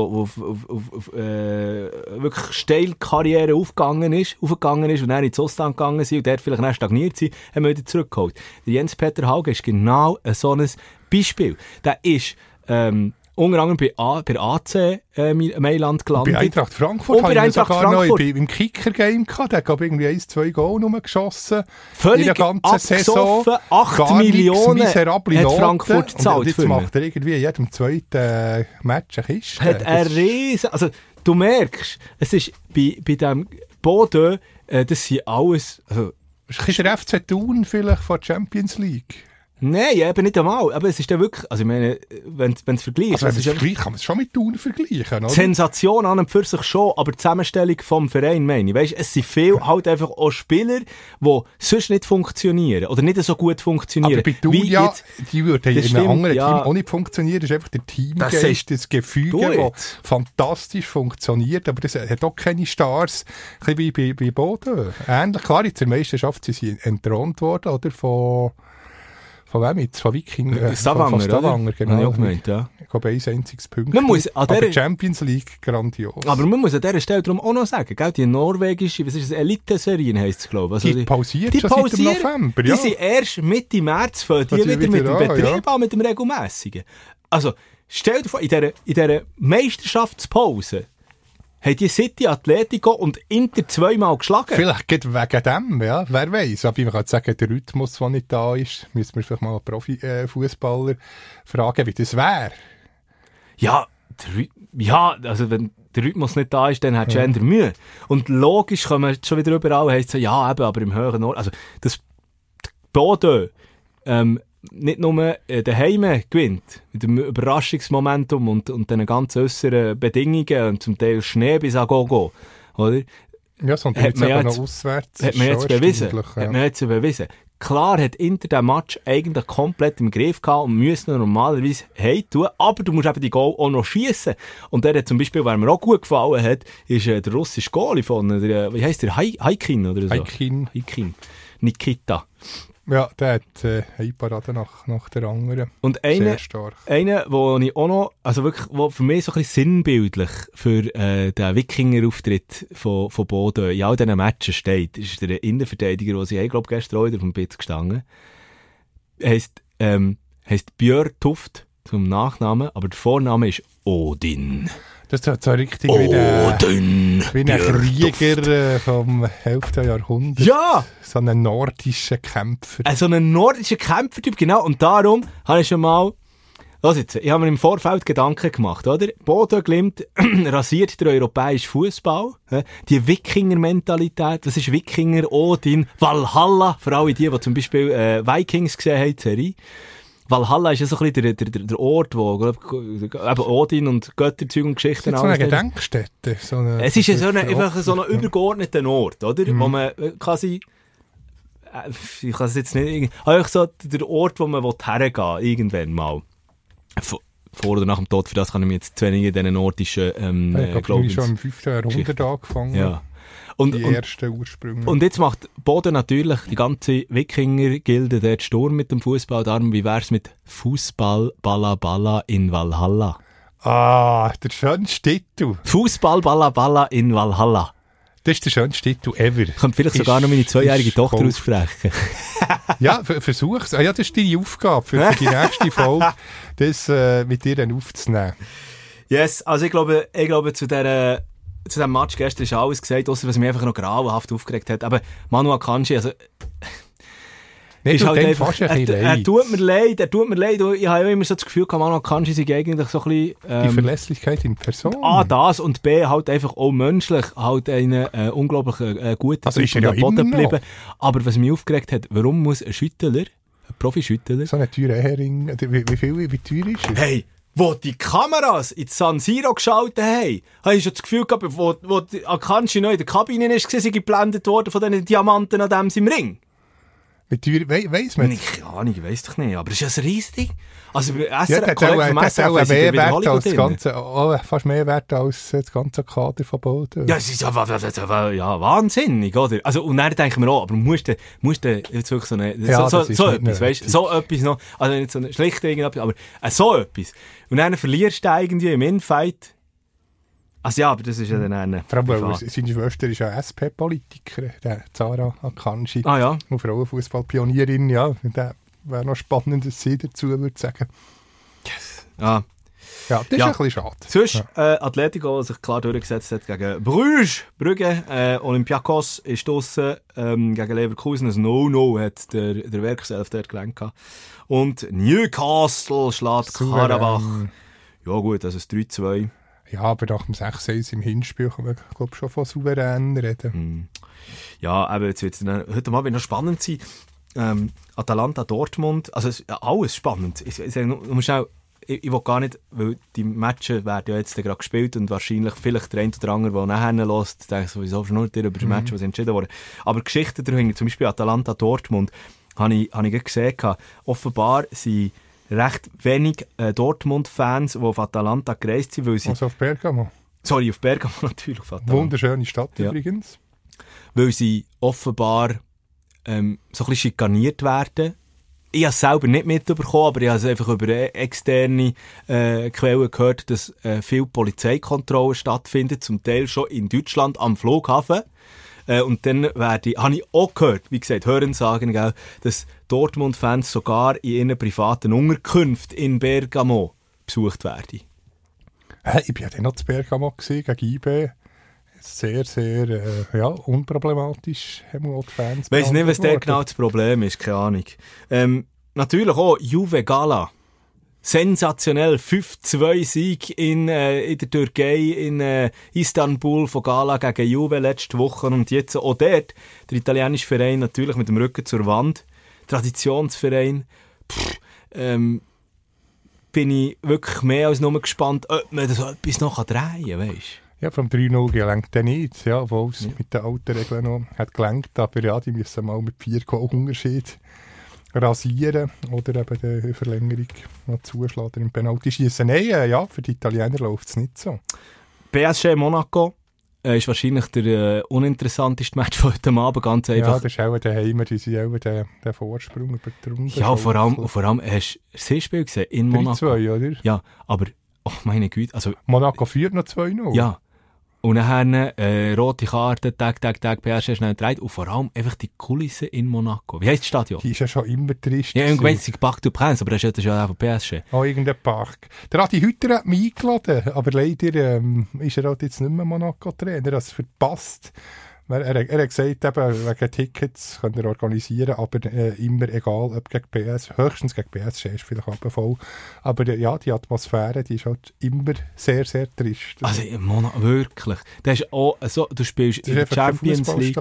wirklich steil Karriere aufgegangen ist und dann ins Ausland gegangen sind und dort vielleicht nicht stagniert sind, haben wir wieder zurückgeholt. Der Jens-Peter Hauge ist genau so ein Beispiel. Der ist unter anderem bei AC Mailand gelandet. Bei Eintracht Frankfurt habe ich sogar noch im Kicker-Game gehabt. Der hat irgendwie 1-2 Goal nur geschossen. Völlig in der ganzen Saison. 8 Millionen hat Frankfurt gezahlt. Und jetzt macht er irgendwie in jedem zweiten Match eine Kiste. Hat er riesen... Also, du merkst, es ist bei diesem Bodø, das sind alles... Also, ist der FC Thun vielleicht von der Champions League? Nein, eben nicht einmal. Aber es ist dann wirklich, also ich meine, wenn du es vergleichst... Also kann man es schon mit Thun vergleichen, oder? Sensation an und für sich schon, aber die Zusammenstellung vom Verein, meine ich. Weißt, es sind viele halt einfach auch Spieler, die sonst nicht funktionieren oder nicht so gut funktionieren. Aber bei Thun die würden in einem anderen Team auch nicht funktionieren. Das ist einfach der Teamgeist, das Gefüge, das fantastisch funktioniert, aber das hat auch keine Stars. Ein bisschen wie bei Bodø. Ähnlich, klar, in der Meisterschaft sind sie entthront worden, oder? Von wem jetzt? Von Wikinger? Stavanger, genau. Habe ich auch gemeint, ja. Ich glaube, ein einziges Punkt. Aber Champions League, grandios. Aber man muss an dieser Stelle darum auch noch sagen, gell, die norwegische, was ist das, Elite-Serien heisst es, glaube ich. Also die pausiert schon seit dem November, ja. Die sind erst Mitte März fangen die wieder mit dem Betrieb an, mit dem regelmässigen. Also, stell dir vor, in dieser Meisterschaftspause haben die City, Atletico und Inter zweimal geschlagen. Vielleicht geht wegen dem, ja. Wer weiß. Aber man kann sagen, der Rhythmus, der nicht da ist, müssen wir vielleicht mal einen Profi-Fußballer fragen, wie das wäre. Ja, also wenn der Rhythmus nicht da ist, dann hat es eher Mühe. Und logisch kann man schon wieder überall heisst so, ja, eben, aber im höheren Ort. Also das Bodø, nicht nur daheim gewinnt, mit dem Überraschungsmomentum und den ganzen äußeren Bedingungen und zum Teil Schnee bis an Gogo, oder? Ja, sondern jetzt aber noch auswärts. Hat man jetzt bewiesen. Klar hat Inter den Match eigentlich komplett im Griff gehabt und müssen normalerweise tun, aber du musst eben die Goal auch noch schiessen. Und der hat zum Beispiel, wer mir auch gut gefallen hat, ist der russische Goalie von, wie heisst der, Haikin oder so? Haikin. Nikita. Ja, der hat eine Parade nach der anderen. Und einer, wo ich auch noch, also wirklich, wo für mich so ein bisschen sinnbildlich für den Wikinger-Auftritt von Bodø in all diesen Matchen steht, ist der Innenverteidiger, der sie, glaube gestern auch wieder vom Bitz gestanden. Heisst Björn Tuft zum Nachnamen, aber der Vorname ist Odin. Das ist so richtig wie ein Krieger vom 11. Jahrhundert. Ja! So ein nordischer Kämpfer. So ein nordischer Kämpfertyp, genau. Und darum habe ich schon mal... Los jetzt, ich habe mir im Vorfeld Gedanken gemacht, oder? Bodø Glimt rasiert den europäischen Fußball. Die Wikinger-Mentalität. Was ist Wikinger, Odin, Valhalla? Für alle die zum Beispiel Vikings gesehen haben, die Serie. Valhalla ist ja so ein bisschen der Ort, wo eben Odin und Götterzeug und Geschichten... Es ist so eine Gedenkstätte. Es ist einfach so ein übergeordneter Ort, oder? Wo man quasi... Ich kann es jetzt nicht... Eigentlich so der Ort, wo man hergehen will, irgendwann mal. Vor oder nach dem Tod, für das kann ich mir jetzt zu wenig in diesen nordischen ich glaube, schon im 5. Jahrhundert angefangen. Ja. Die ersten Ursprünge. Und jetzt macht Bodø natürlich die ganze Wikinger-Gilde dort Sturm mit dem Fußball. Darum, wie wär's mit Fußball Balla Balla in Valhalla? Ah, der schönste Titel. Fußball Balla Balla in Valhalla. Das ist der schönste Titel ever. Ich könnte vielleicht sogar noch meine 2-jährige Tochter aussprechen. Ja, versuch's. Ja, das ist deine Aufgabe für die nächste Folge, das mit dir dann aufzunehmen. Yes, also ich glaube zu diesem Match gestern ist alles gesagt, ausser was mich einfach noch grauenhaft aufgeregt hat. Aber Manu Akanji, also... Ist halt einfach, er tut mir leid. Ich habe ja immer so das Gefühl, Manu Akanji sei eigentlich so ein bisschen... die Verlässlichkeit in Person. A, das und B, halt einfach auch menschlich halt einen unglaublich guten also ist er Boden geblieben. Aber was mich aufgeregt hat, warum muss ein Schüttler, ein Profi-Schüttler... So ein teurer Hering, wie teuer ist er? Hey! Wo die Kameras in San Siro geschaltet haben, habe ich schon das Gefühl gehabt, wo Akanji noch in der Kabine ist, sei geblendet worden von diesen Diamanten an dem im Ring. Wie teuer, weiss man? Keine Ahnung, ich weiss doch nicht. Aber ist das riesig? Also, SRF, fast mehr Wert als das ganze Kader von Bodø. Ja, es ist ja wahnsinnig, oder? Also, und dann denken wir auch, aber musst du jetzt wirklich so etwas, weißt du, so etwas noch, also nicht so eine schlichte irgendetwas, aber so etwas. Und dann verlierst du irgendwie im Infight. Also ja, aber das ist ja dann eine... Vor allem, weil seine Schwester ist ja SP-Politiker, der Zara Akanji. Ah ja. Und Frauenfußball-Pionierin, ja. Der wäre noch spannend, was sie dazu würde sagen. Yes. Ja. Ja, das ist ein bisschen schade. Sonst, Atletico, der sich klar durchgesetzt hat gegen Brugge. Olympiakos ist draussen gegen Leverkusen. Ein No-No hat der Werkself dort gelenkt. Und Newcastle schlägt Karabach. Ja gut, das ist 3-2. Ja, aber nach dem 6-1 im Hinspiel kann man, glaube ich, schon von souverän reden. Ja, aber jetzt wird es heute mal wieder noch spannend sein. Atalanta, Dortmund, also alles spannend. Ich will gar nicht, weil die Matches werden ja jetzt gerade gespielt und wahrscheinlich vielleicht der eine oder andere, der nachher lässt, denkt sowieso schon nur über das Match, was entschieden wurde. Aber Geschichten dahinter, zum Beispiel Atalanta, Dortmund, habe ich gesehen, offenbar sind recht wenig Dortmund-Fans, die auf Atalanta gereist sind, weil sie... Also auf Bergamo? Sorry, auf Bergamo natürlich. Auf wunderschöne Stadt übrigens. Weil sie offenbar so ein bisschen schikaniert werden. Ich habe es selber nicht mitbekommen, aber ich habe es einfach über externe Quellen gehört, dass viel Polizeikontrollen stattfinden, zum Teil schon in Deutschland am Flughafen. Und dann habe ich auch gehört, wie gesagt, Hörensagen, dass Dortmund-Fans sogar in ihren privaten Unterkünften in Bergamo besucht werden. Ich war ja dann noch zu Bergamo gegen IB. Sehr, sehr unproblematisch haben die Fans. Ich weiss nicht, was da genau das Problem ist, keine Ahnung. Natürlich auch Juve Gala. Sensationell, 5-2-Sieg in der Türkei, in Istanbul von Gala gegen Juve letzte Woche. Und jetzt auch dort, der italienische Verein natürlich mit dem Rücken zur Wand. Traditionsverein. Bin ich wirklich mehr als nur gespannt, ob man das etwas noch drehen kann, weisst. Ja, vom 3-0 gelenkt dann nicht, ja, obwohl es mit den alten Regeln noch hat gelenkt, aber ja, die müssen mal mit 4 Goal-Unterschied rasieren oder eben die Verlängerung noch zuschlagen im Penalty schießen. Nein, ja, für die Italiener läuft es nicht so. PSG Monaco ist wahrscheinlich der uninteressanteste Match von heute Abend, ganz einfach. Ja, das ist auch daheim, die sind auch den Vorsprung über die Runde. Ja, vor allem hast du das Hinspiel gesehen in Monaco. 3-2, oder? Ja, aber, oh meine Güte, also... Monaco führt noch 2-0. Ja. Und nachher rote Karte, Tag, PSG schnell gedreht. Und vor allem einfach die Kulisse in Monaco. Wie heisst das Stadion? Die ist ja schon immer trist. Ja, irgendwann ist es Parc du Prince, aber das ist ja auch von PSG. Oh, irgendein Park. Der Adi Hütter hat mich eingeladen, aber leider ist er halt jetzt nicht mehr Monaco-Trainer. Er hat es verpasst. Er hat gesagt, eben, wegen Tickets können er organisieren, aber immer egal, ob gegen PS, höchstens gegen PSG ist vielleicht aber voll. Aber ja, die Atmosphäre, die ist halt immer sehr, sehr trist. Also wirklich. Das ist auch so, du spielst in der Champions League.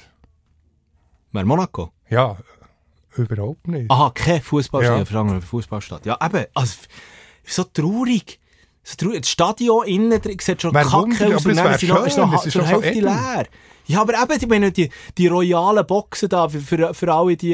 Wer, Monaco? Ja, überhaupt nicht. Aha, kein Fußballstadt, ja. Fußballstadt. Ja, eben, also so traurig. Das Stadion innen sieht schon kacke aus, und dann ist noch zur Hälfte leer. Ja, aber eben, ich meine, die royalen Boxen da, für alle die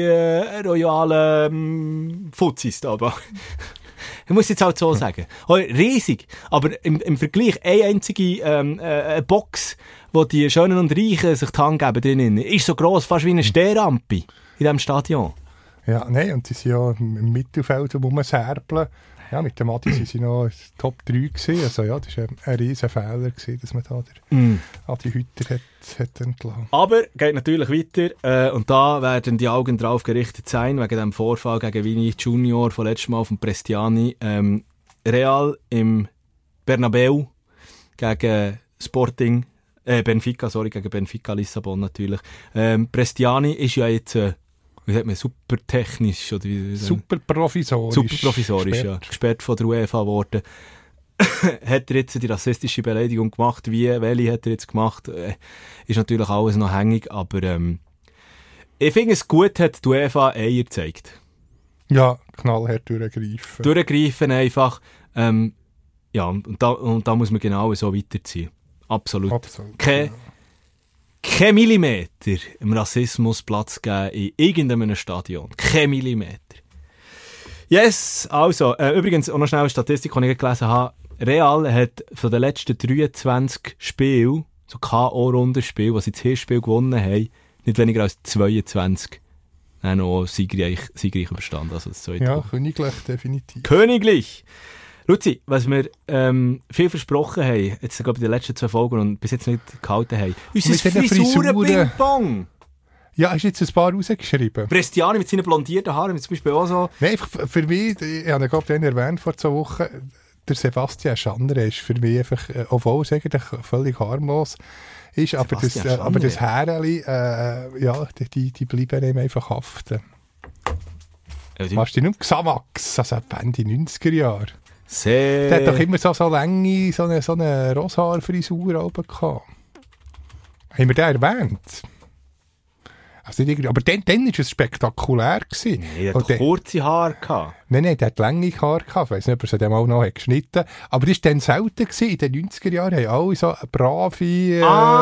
royalen Fuzis da. Ich muss jetzt halt so sagen. Riesig, aber im Vergleich eine einzige Box, wo die Schönen und Reichen sich die Hand geben drinnen, ist so gross, fast wie eine Stehrampe in diesem Stadion. Ja, nein, und die sind ja im Mittelfeld, wo man särbeln. Ja, mit dem Adi waren sie noch Top 3 gewesen. Also ja, das war ein riesen Fehler gewesen, dass man da den Adi Hütter hat entlassen. Aber geht natürlich weiter und da werden die Augen drauf gerichtet sein, wegen dem Vorfall gegen Vini Junior von letztem Mal vom Prestiani. Real im Bernabeu gegen Sporting, gegen Benfica Lissabon natürlich. Prestiani ist ja jetzt... wie sagt man, super technisch oder super provisorisch. Super provisorisch, ja. Gesperrt von der UEFA geworden. Hat er jetzt die rassistische Beleidigung gemacht? Welche hat er jetzt gemacht? Ist natürlich alles noch hängig, aber ich finde es gut, hat die UEFA Eier gezeigt. Ja, knallhart durchgreifen. Durchgreifen einfach. Ja, und da muss man genau so weiterziehen. Absolut. Kein Millimeter im Rassismus Platz geben in irgendeinem Stadion. Kein Millimeter. Yes, also, übrigens, auch noch schnell eine Statistik, die ich gelesen habe. Real hat von den letzten 23 Spielen, so K.O.-Rundenspiele, die sie das Hinspiel gewonnen haben, nicht weniger als 22 noch siegreich überstanden. Also das ja, königlich, definitiv. Königlich! Luzi, was wir viel versprochen haben, jetzt glaube ich in den letzten 2 Folgen und bis jetzt nicht gehalten haben. Unser Frisuren-Ping-Pong! Ja, hast du jetzt ein paar rausgeschrieben? Prestiani mit seinen blondierten Haaren, zum Beispiel auch so. Nein, für mich, ich habe ihn glaube ich erwähnt vor 2 Wochen, der Sebastian Schanner ist für mich einfach, obwohl es eigentlich völlig harmlos ist, aber das Häreli, die bleiben ihm einfach haften. Machst du nicht Xamax, also Ende 90er Jahre? Der hat doch immer so lange, so eine Roshaarfrisur oben gehabt. Haben wir den erwähnt? Also nicht, aber dann war es spektakulär. Nee, der hat kurze Haare gehabt. Nein, der hat lange Haare gehabt. Ich weiss nicht, ob er sie dann auch noch geschnitten hat. Aber das war dann selten gewesen. In den 90er Jahren haben alle so brave...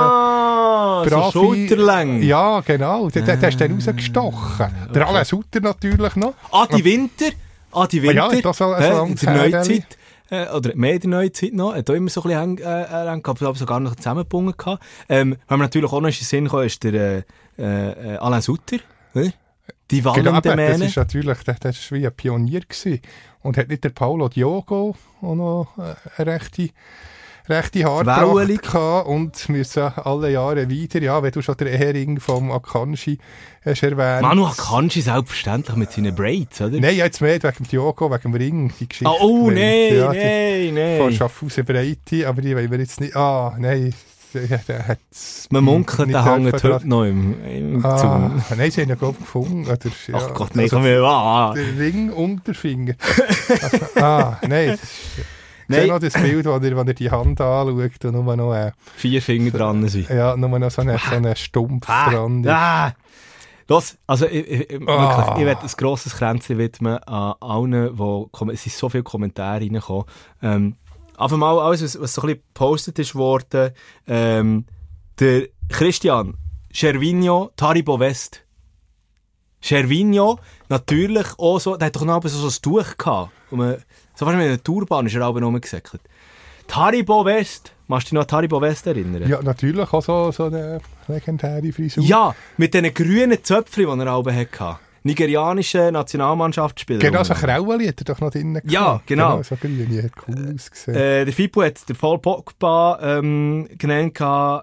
so Schulterlänge. Ja, genau. Der ist dann rausgestochen. Okay. Der Alain Sutter natürlich noch. Adi Winter. Ja, das so in der Neuzeit. Oder mehr in der Neuzeit noch. Hat auch immer so ein bisschen gehabt, aber sogar noch zusammengebunden gehabt. Wenn man natürlich auch noch in den Sinn kommt, ist der Alain Sutter. Die wallende Mähne. Das ist natürlich, das ist wie ein Pionier gewesen. Und hat nicht der Paulo Diogo auch noch eine rechte Haarpracht gehabt und müssen alle Jahre wieder, ja, wenn du schon den Ehering vom Akanji hast erwähnt. Manu Akanji selbstverständlich mit seinen Braids, oder? Nein, jetzt mehr wegen dem Diogo, wegen dem Ring, die Geschichte. Nein. Von Schaffhausen Breite, aber die wollen wir jetzt nicht, nein. Man munkelt, der hängt heute noch im Nein, sie haben ihn, glaube ich, gefunden. Oder, ach Gott, nein, komm her. Der Ring und der Finger. Nein. Ich sehe noch das Bild, wo er die Hand anschaut und nur noch 4 Finger dran sind. Ja, nur noch so einen Stumpf dran ist. Los, also ich werde ein grosses Kränzchen widmen an allen, es sind so viele Kommentare reingekommen. Einfach mal alles, was so ein bisschen gepostet ist worden. Der Christian, Gervinho, Taribo West. Gervinho, natürlich auch so, der hat doch noch so ein Tuch gehabt. So fast mit einer Turban ist er auch rumgesäckelt. Taribo West, magst du dich noch an Taribo West erinnern? Ja, natürlich, auch so eine legendäre Frisur. Ja, mit diesen grünen Zöpfchen, die er auch hatte. Nigerianische Nationalmannschaftsspieler. Genau, so Krauli hat er doch noch drinnen gehabt. Ja, genau. So grüne, hat cool ausgesehen. Der Fippo hat den Paul Pogba genannt.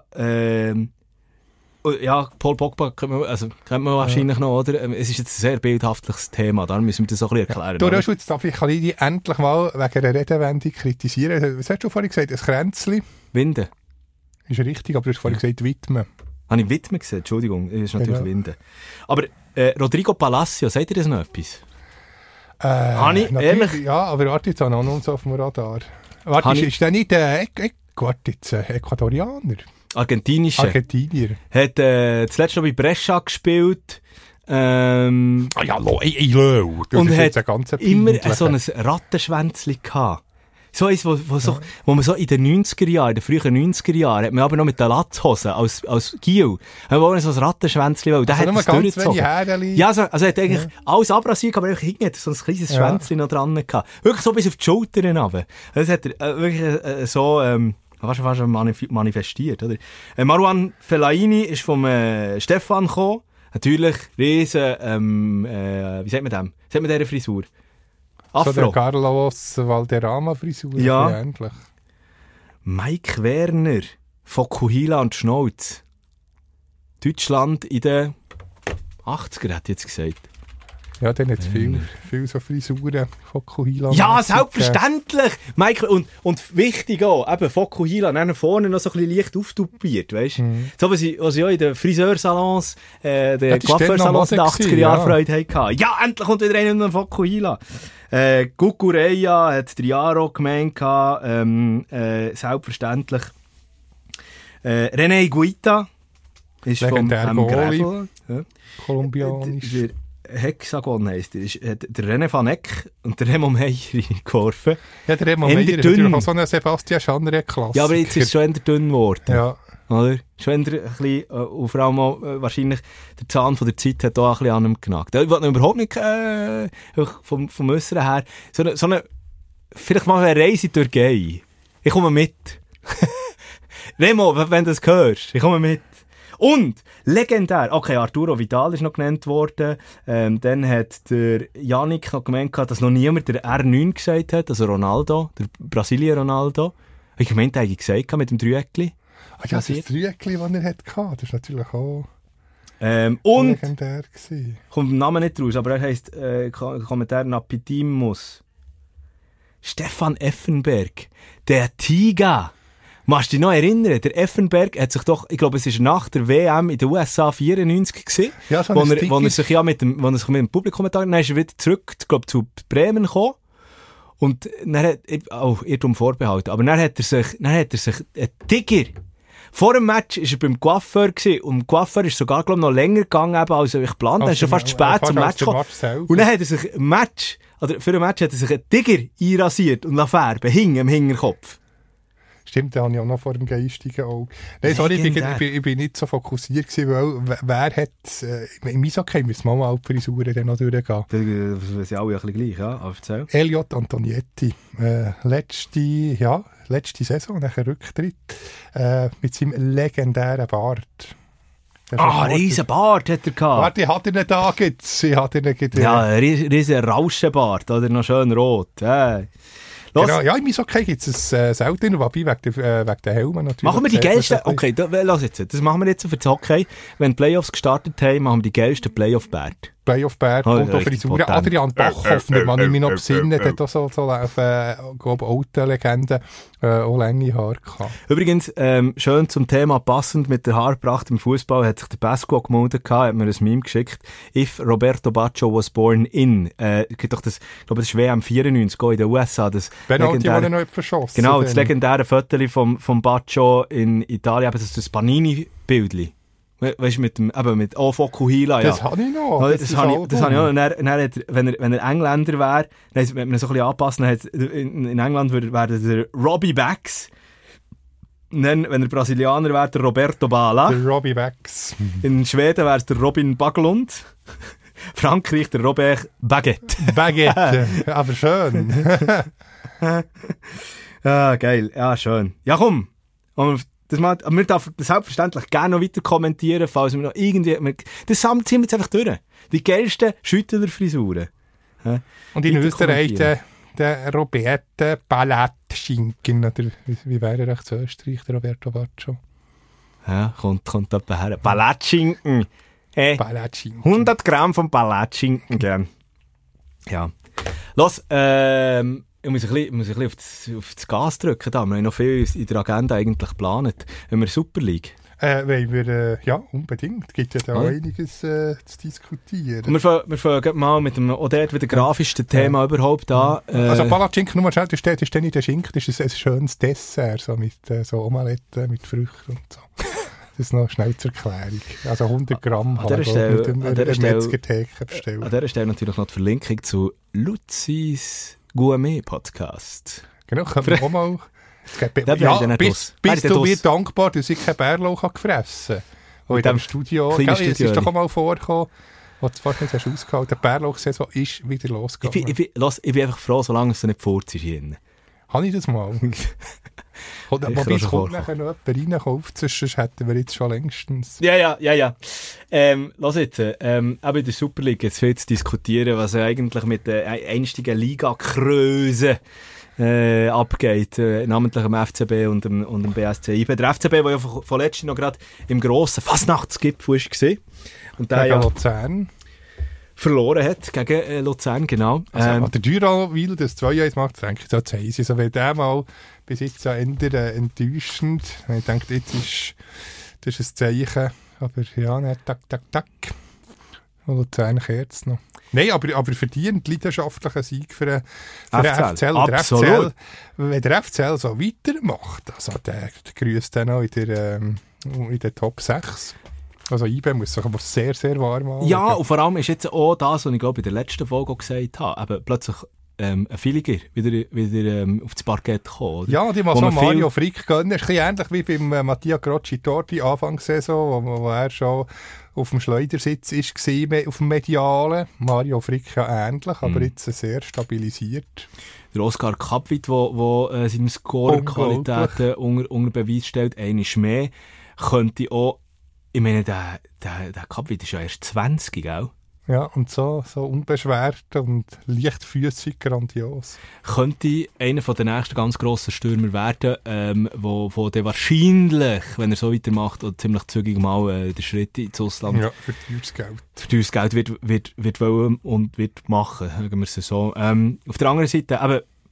Ja, Paul Pogba kennt man wahrscheinlich noch, oder? Es ist jetzt ein sehr bildhaftliches Thema, darum müssen wir das auch ein bisschen erklären. Du hast jetzt, ich kann dich endlich mal wegen einer Redewendung kritisieren. Was hast du vorhin gesagt? Ein Kränzli? Winde. Ist richtig, aber du hast vorhin gesagt Widmen. Habe ich Widmen gesagt? Entschuldigung, das ist natürlich Winde. Aber Rodrigo Palacio, sagt ihr das noch etwas? Ehrlich? Ja, aber warte, jetzt auch noch uns auf dem Radar. Warte, ist der nicht Ecuadorianer? Argentinier. Hat zuletzt noch bei Brescia gespielt. Und hat immer so ein Rattenschwänzchen gehabt. So eins, wo man so in den 90er Jahren, in den frühen 90er Jahren, hat man aber noch mit den Latzhosen als Giel, wo man so ein Rattenschwänzchen will. Der hat es durchgezogen. Ja, also hat eigentlich alles abrasiert, aber hinten hat so ein kleines Schwänzchen noch dran gehabt. Wirklich so bis auf die Schultern runter. Das hat er wirklich so fast manifestiert. Oder? Marouane Fellaini ist vom Stefan gekommen. Natürlich riesen, wie sagt man dem? Wie sagt man dieser Frisur? Afro. So der Carlos Valderrama-Frisur. Ja. Ähnlich. Mike Werner, Fokuhila und Schnauz. Deutschland in den 80er, hat jetzt gesagt. Ja, dann hat es viel so Frisuren, Fokuhila. Ja, selbstverständlich! Mike, und wichtig auch, eben Fokuhila, dann vorne noch so ein bisschen leicht auftupiert, weißt du? So, was ich auch in den Friseursalons, den Coiffeursalons in den 80er Jahren Freude hatte. Ja, endlich kommt wieder einer mit Fokuhila. Kukureya hat Triaro gemeint, selbstverständlich. René Guita ist vom Goalie, kolumbianisch. Hexagon heisst er. Der René van Eck und der Remo Meyer geworfen. Ja, der Remo Meyer hat natürlich auch so eine Sebastian Schanner-Klassiker. Ja, aber jetzt ist es schon eher dünn geworden. Ja. Oder? Schon eher ein bisschen, und vor allem auch, wahrscheinlich der Zahn von der Zeit hat auch ein bisschen an ihm genagt. Ich wollte überhaupt nicht vom Äußeren her so eine vielleicht mal eine Reise in die Türkei. Ich komme mit. Remo, wenn du das hörst, ich komme mit. Und, legendär, okay, Arturo Vidal ist noch genannt worden, dann hat der Yannick noch gemeint, dass noch niemand der R9 gesagt hat, also Ronaldo, der Brasilien-Ronaldo. Ich gemeint, er hat gesagt mit dem Dreieckli. Ah ja, das Dreieckli, das er hatte, das ist natürlich auch und, legendär gewesen. Kommt der Name nicht raus, aber er heisst Kommentar Napitimus. Stefan Effenberg, der Tiger. Machst du dich noch erinnern? Der Effenberg hat sich doch, ich glaube, es war nach der WM in den USA 94 gewesen, ja, so wo er sich ja mit dem Publikum hat, dann ist er wieder zurück, glaube zu Bremen gekommen. Und dann hat, Irrtum vorbehalten, aber dann hat er sich ein Tiger. Vor dem Match war er beim Coiffeur gewesen, und der Coiffeur ist sogar, glaube ich, noch länger gegangen, als ich geplant habe. Er ist schon fast spät zum Match gekommen. Und dann hat er sich für ein Match hat er sich einen Tiger einrasiert und färben, hing im Hinterkopf. Stimmt, den habe ich auch noch vor dem geistigen Auge. Nein, sorry, ich bin nicht so fokussiert gewesen, weil wer hat, im Eishockey müssen wir mal die Frisuren dann noch durchgehen. Das sind alle ein bisschen gleich, ja, aber erzähl. Elliot Antonietti, letzte Saison, nach einem Rücktritt, mit seinem legendären Bart. Riesen Bart hat er gehabt. Warte, ich hatte ihn da jetzt. Ja, ein riesen Rauschenbart, oder noch schön rot. Genau, ja, im Eishockey gibt es selten, wobei wegen der Helmen natürlich. Machen wir die geilsten, okay, lass jetzt, das machen wir jetzt für das Hockey. Wenn die Playoffs gestartet haben, machen wir die geilsten Playoff-Bärte. Playoff-Bärte und auch Frisuren. Adrian Bachhoffner, man ich mich noch besinnen, der hat auch so alte Legenden auch lange Haare gehabt. Übrigens, schön zum Thema passend mit der Haarpracht im Fußball hat sich der Pasco gemeldet, hat mir ein Meme geschickt. If Roberto Baccio was born in, gibt doch das, ich glaube, das ist WM 94 in den USA, das Penalty, wo er noch verschossen. Genau, das legendäre Foto vom Baccio in Italien, das ist das Panini-Bildli. Weißt du, mit Fokuhila, ja. Das habe ich noch. Das habe ich auch. Und dann hat wenn er Engländer wäre, dann hat man so ein bisschen anpassen, dann in England wäre der Robbie Bax. Und dann, wenn er Brasilianer wäre, der Roberto Bala. Der Robbie Bax. In Schweden wäre es der Robin Baglund. Frankreich der Robert Baguette. Baguette, aber schön. Ja, geil. Ja, schön. Ja, komm. Wir dürfen das selbstverständlich gerne noch weiter kommentieren, falls wir noch irgendwie... Das ziehen wir jetzt einfach durch. Die geilsten Schüttler-Frisuren. Und in Österreich der Roberto Palatschinken, oder wie wäre er echt zu Österreich, der Roberto Baccio? Ja, kommt jemand her. Palatschinken. Palatschinken. 100 Gramm von Palatschinken gern. Ja. Los, ich muss ein bisschen auf das Gas drücken. Da. Wir haben noch viel in der Agenda eigentlich geplant. Wenn wir Super League? Weil wir, ja, unbedingt. Es gibt ja da einiges zu diskutieren. Und wir fangen mal mit dem wieder grafischsten Thema überhaupt an. Also Palatschinken, nur schnell, das ist nicht der Schinken, das ist ein schönes Dessert, so mit so Omelette mit Früchten und so. Das ist noch schnell zur Erklärung. Also 100 Gramm an dieser Metzgertheke bestellen. An dieser Stelle natürlich noch die Verlinkung zu Luzis Gourmet-Podcast. Genau, können wir auch mal... Bist du mir dankbar, dass ich keinen Bärlauch gefressen habe? In diesem Studio. Es ist doch auch mal vorgekommen, wo du fast nicht ausgehalten hast. Der Bärlauch-Saison ist wieder losgegangen. Ich bin einfach froh, solange es nicht furzt ist hier. Habe ich das mal? Wobei es kommt nachher noch jemand reinkauft, sonst hätten wir jetzt schon längstens... Ja. Lass jetzt, auch in der Super League jetzt viel zu diskutieren, was eigentlich mit den einstigen Liga-Krösen abgeht, namentlich am FCB und dem BSC IB. Der FCB, der ja von letztem noch gerade im grossen Fasnachtsgipfel war. Und der gegen Luzern. Verloren hat, gegen Luzern, genau. Also, der Dürrwil, das 2-1 macht, denke ich, das heiß. Also, wenn der mal bis jetzt enttäuschend, ich denke, jetzt ist das ist ein Zeichen, aber ja, nicht, tak. Und Luzern kehrt es noch. Nein, aber verdient leidenschaftlichen Sieg für den FCL. Absolut. Wenn der FCL so weitermacht, also der grüßt dann auch in der Top 6. Also IB muss sich aber sehr, sehr warm anlegen. Ja, und vor allem ist jetzt auch das, was ich glaube in der letzten Folge auch gesagt habe, eben plötzlich ein Villiger wieder auf das Parkett gekommen. Oder? Ja, die muss so Mario Frick gönnen. Das ist ein bisschen ähnlich wie beim Mattia Grocci-Torti Anfangssaison, wo er schon auf dem Schleudersitz war, auf dem Medialen. Mario Frick ja ähnlich, aber jetzt sehr stabilisiert. Der Oskar Kapwit, der seine Scorer-Qualitäten unter Beweis stellt, einmal mehr, könnte auch, ich meine, der Kapwit ist ja erst 20, gell? Ja, und so unbeschwert und leichtfüßig grandios. Könnte einer von den nächsten ganz grossen Stürmer werden, wo der wahrscheinlich, wenn er so weitermacht, oder ziemlich zügig mal den Schritt ins Ausland. Ja, für teures Geld. Für teures Geld wird wollen und wird machen, sagen wir es so. Auf der anderen Seite, eben,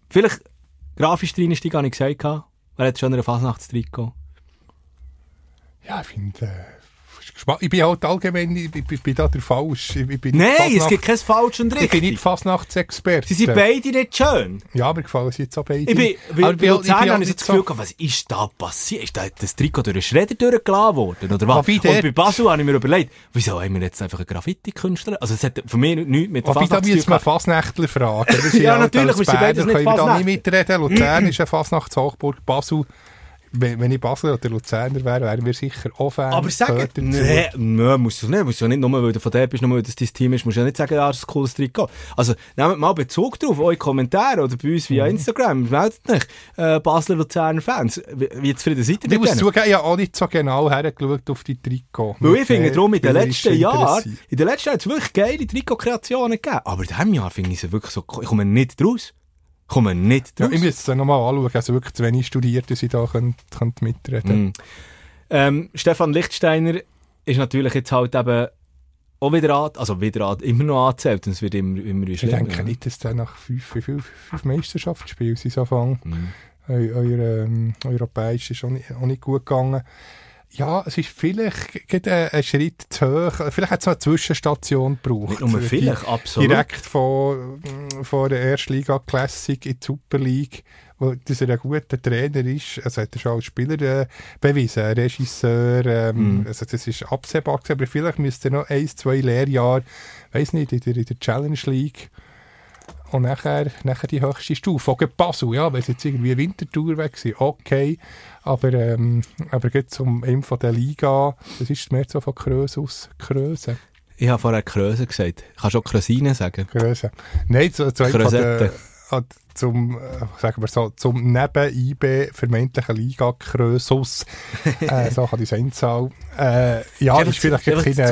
Vielleicht grafisch Trainingsstieg habe ich gesagt, wer hat schon eine Fasnachtstrikot? Ja, ich finde... Ich bin halt allgemein, ich bin da der Falsch. Nein, es gibt kein Falsch und richtig. Ich bin nicht Fasnachtsexperte. Sie sind beide nicht schön. Ja, aber gefallen sie jetzt auch beide. Bei Luzern habe ich das Gefühl, was ist da passiert? Ist da das Trikot durch den Schredder durchgelassen worden? Oder was? Und bei Basel habe ich mir überlegt, wieso haben wir jetzt einfach einen Graffiti-Künstler? Also es hat von mir nichts mit Fasnacht zu tun. Da müssen wir Fasnächtler fragen. Ja, natürlich, wir sind beides nicht können wir da nicht Fasnacht. mitreden. Luzern ist eine Fasnachtshochburg, Basel. Wenn ich Basler oder Luzerner wäre, wären wir sicher auch Fans. Aber sag, nein, musst du nicht. Musst du nicht, nur weil du von der bist, nur weil das dein Team ist, musst du ja nicht sagen, ja, das ist ein cooles Trikot. Also, nehmt mal Bezug drauf, eure Kommentare oder bei uns via Instagram. Meldet euch, Basler Luzerner Fans. Wie zufrieden seid ihr mit denen? Ich muss zugeben, ich habe auch nicht so genau hergeschaut auf die Trikot. Weil ich finde, darum in den letzten Jahren hat es wirklich geile Trikotkreationen gegeben. Aber in diesem Jahr finde ich sie wirklich so, ich komme nicht raus. Ja, ich müsste es nochmal anschauen, also wirklich zu wenig studiert, dass ich da mitreden kann. Stefan Lichtsteiner ist natürlich jetzt halt eben auch wieder immer noch angezählt und es wird immer schlimmer. Ich denke nicht, dass der nach fünf Meisterschaftsspielen so anfangen. Europäisch ist auch nicht gut gegangen. Ja, es ist vielleicht ein Schritt zu hoch. Vielleicht hat es noch eine Zwischenstation gebraucht. Nicht nur vielleicht, absolut. Direkt von der Erstliga Classic in die Super League, wo dass er ein guter Trainer ist. Also hat er schon als Spieler bewiesen, ein Regisseur. Also das ist absehbar gewesen, aber vielleicht müsste er noch 1-2 Lehrjahre, weiss nicht, in der Challenge League. Und nachher die höchste Stufe. Auch Basel, ja, weil es jetzt irgendwie Wintertour weg war, okay. Aber geht zum Ende von der Liga, das ist mehr so von Kröse. Ich habe vorher Kröse gesagt. Kannst du auch Krösine sagen? Kröse. Nein, zum Neben-IB vermeintlichen Liga Krösus. So kann ich es einzahlen. Ja, das ist vielleicht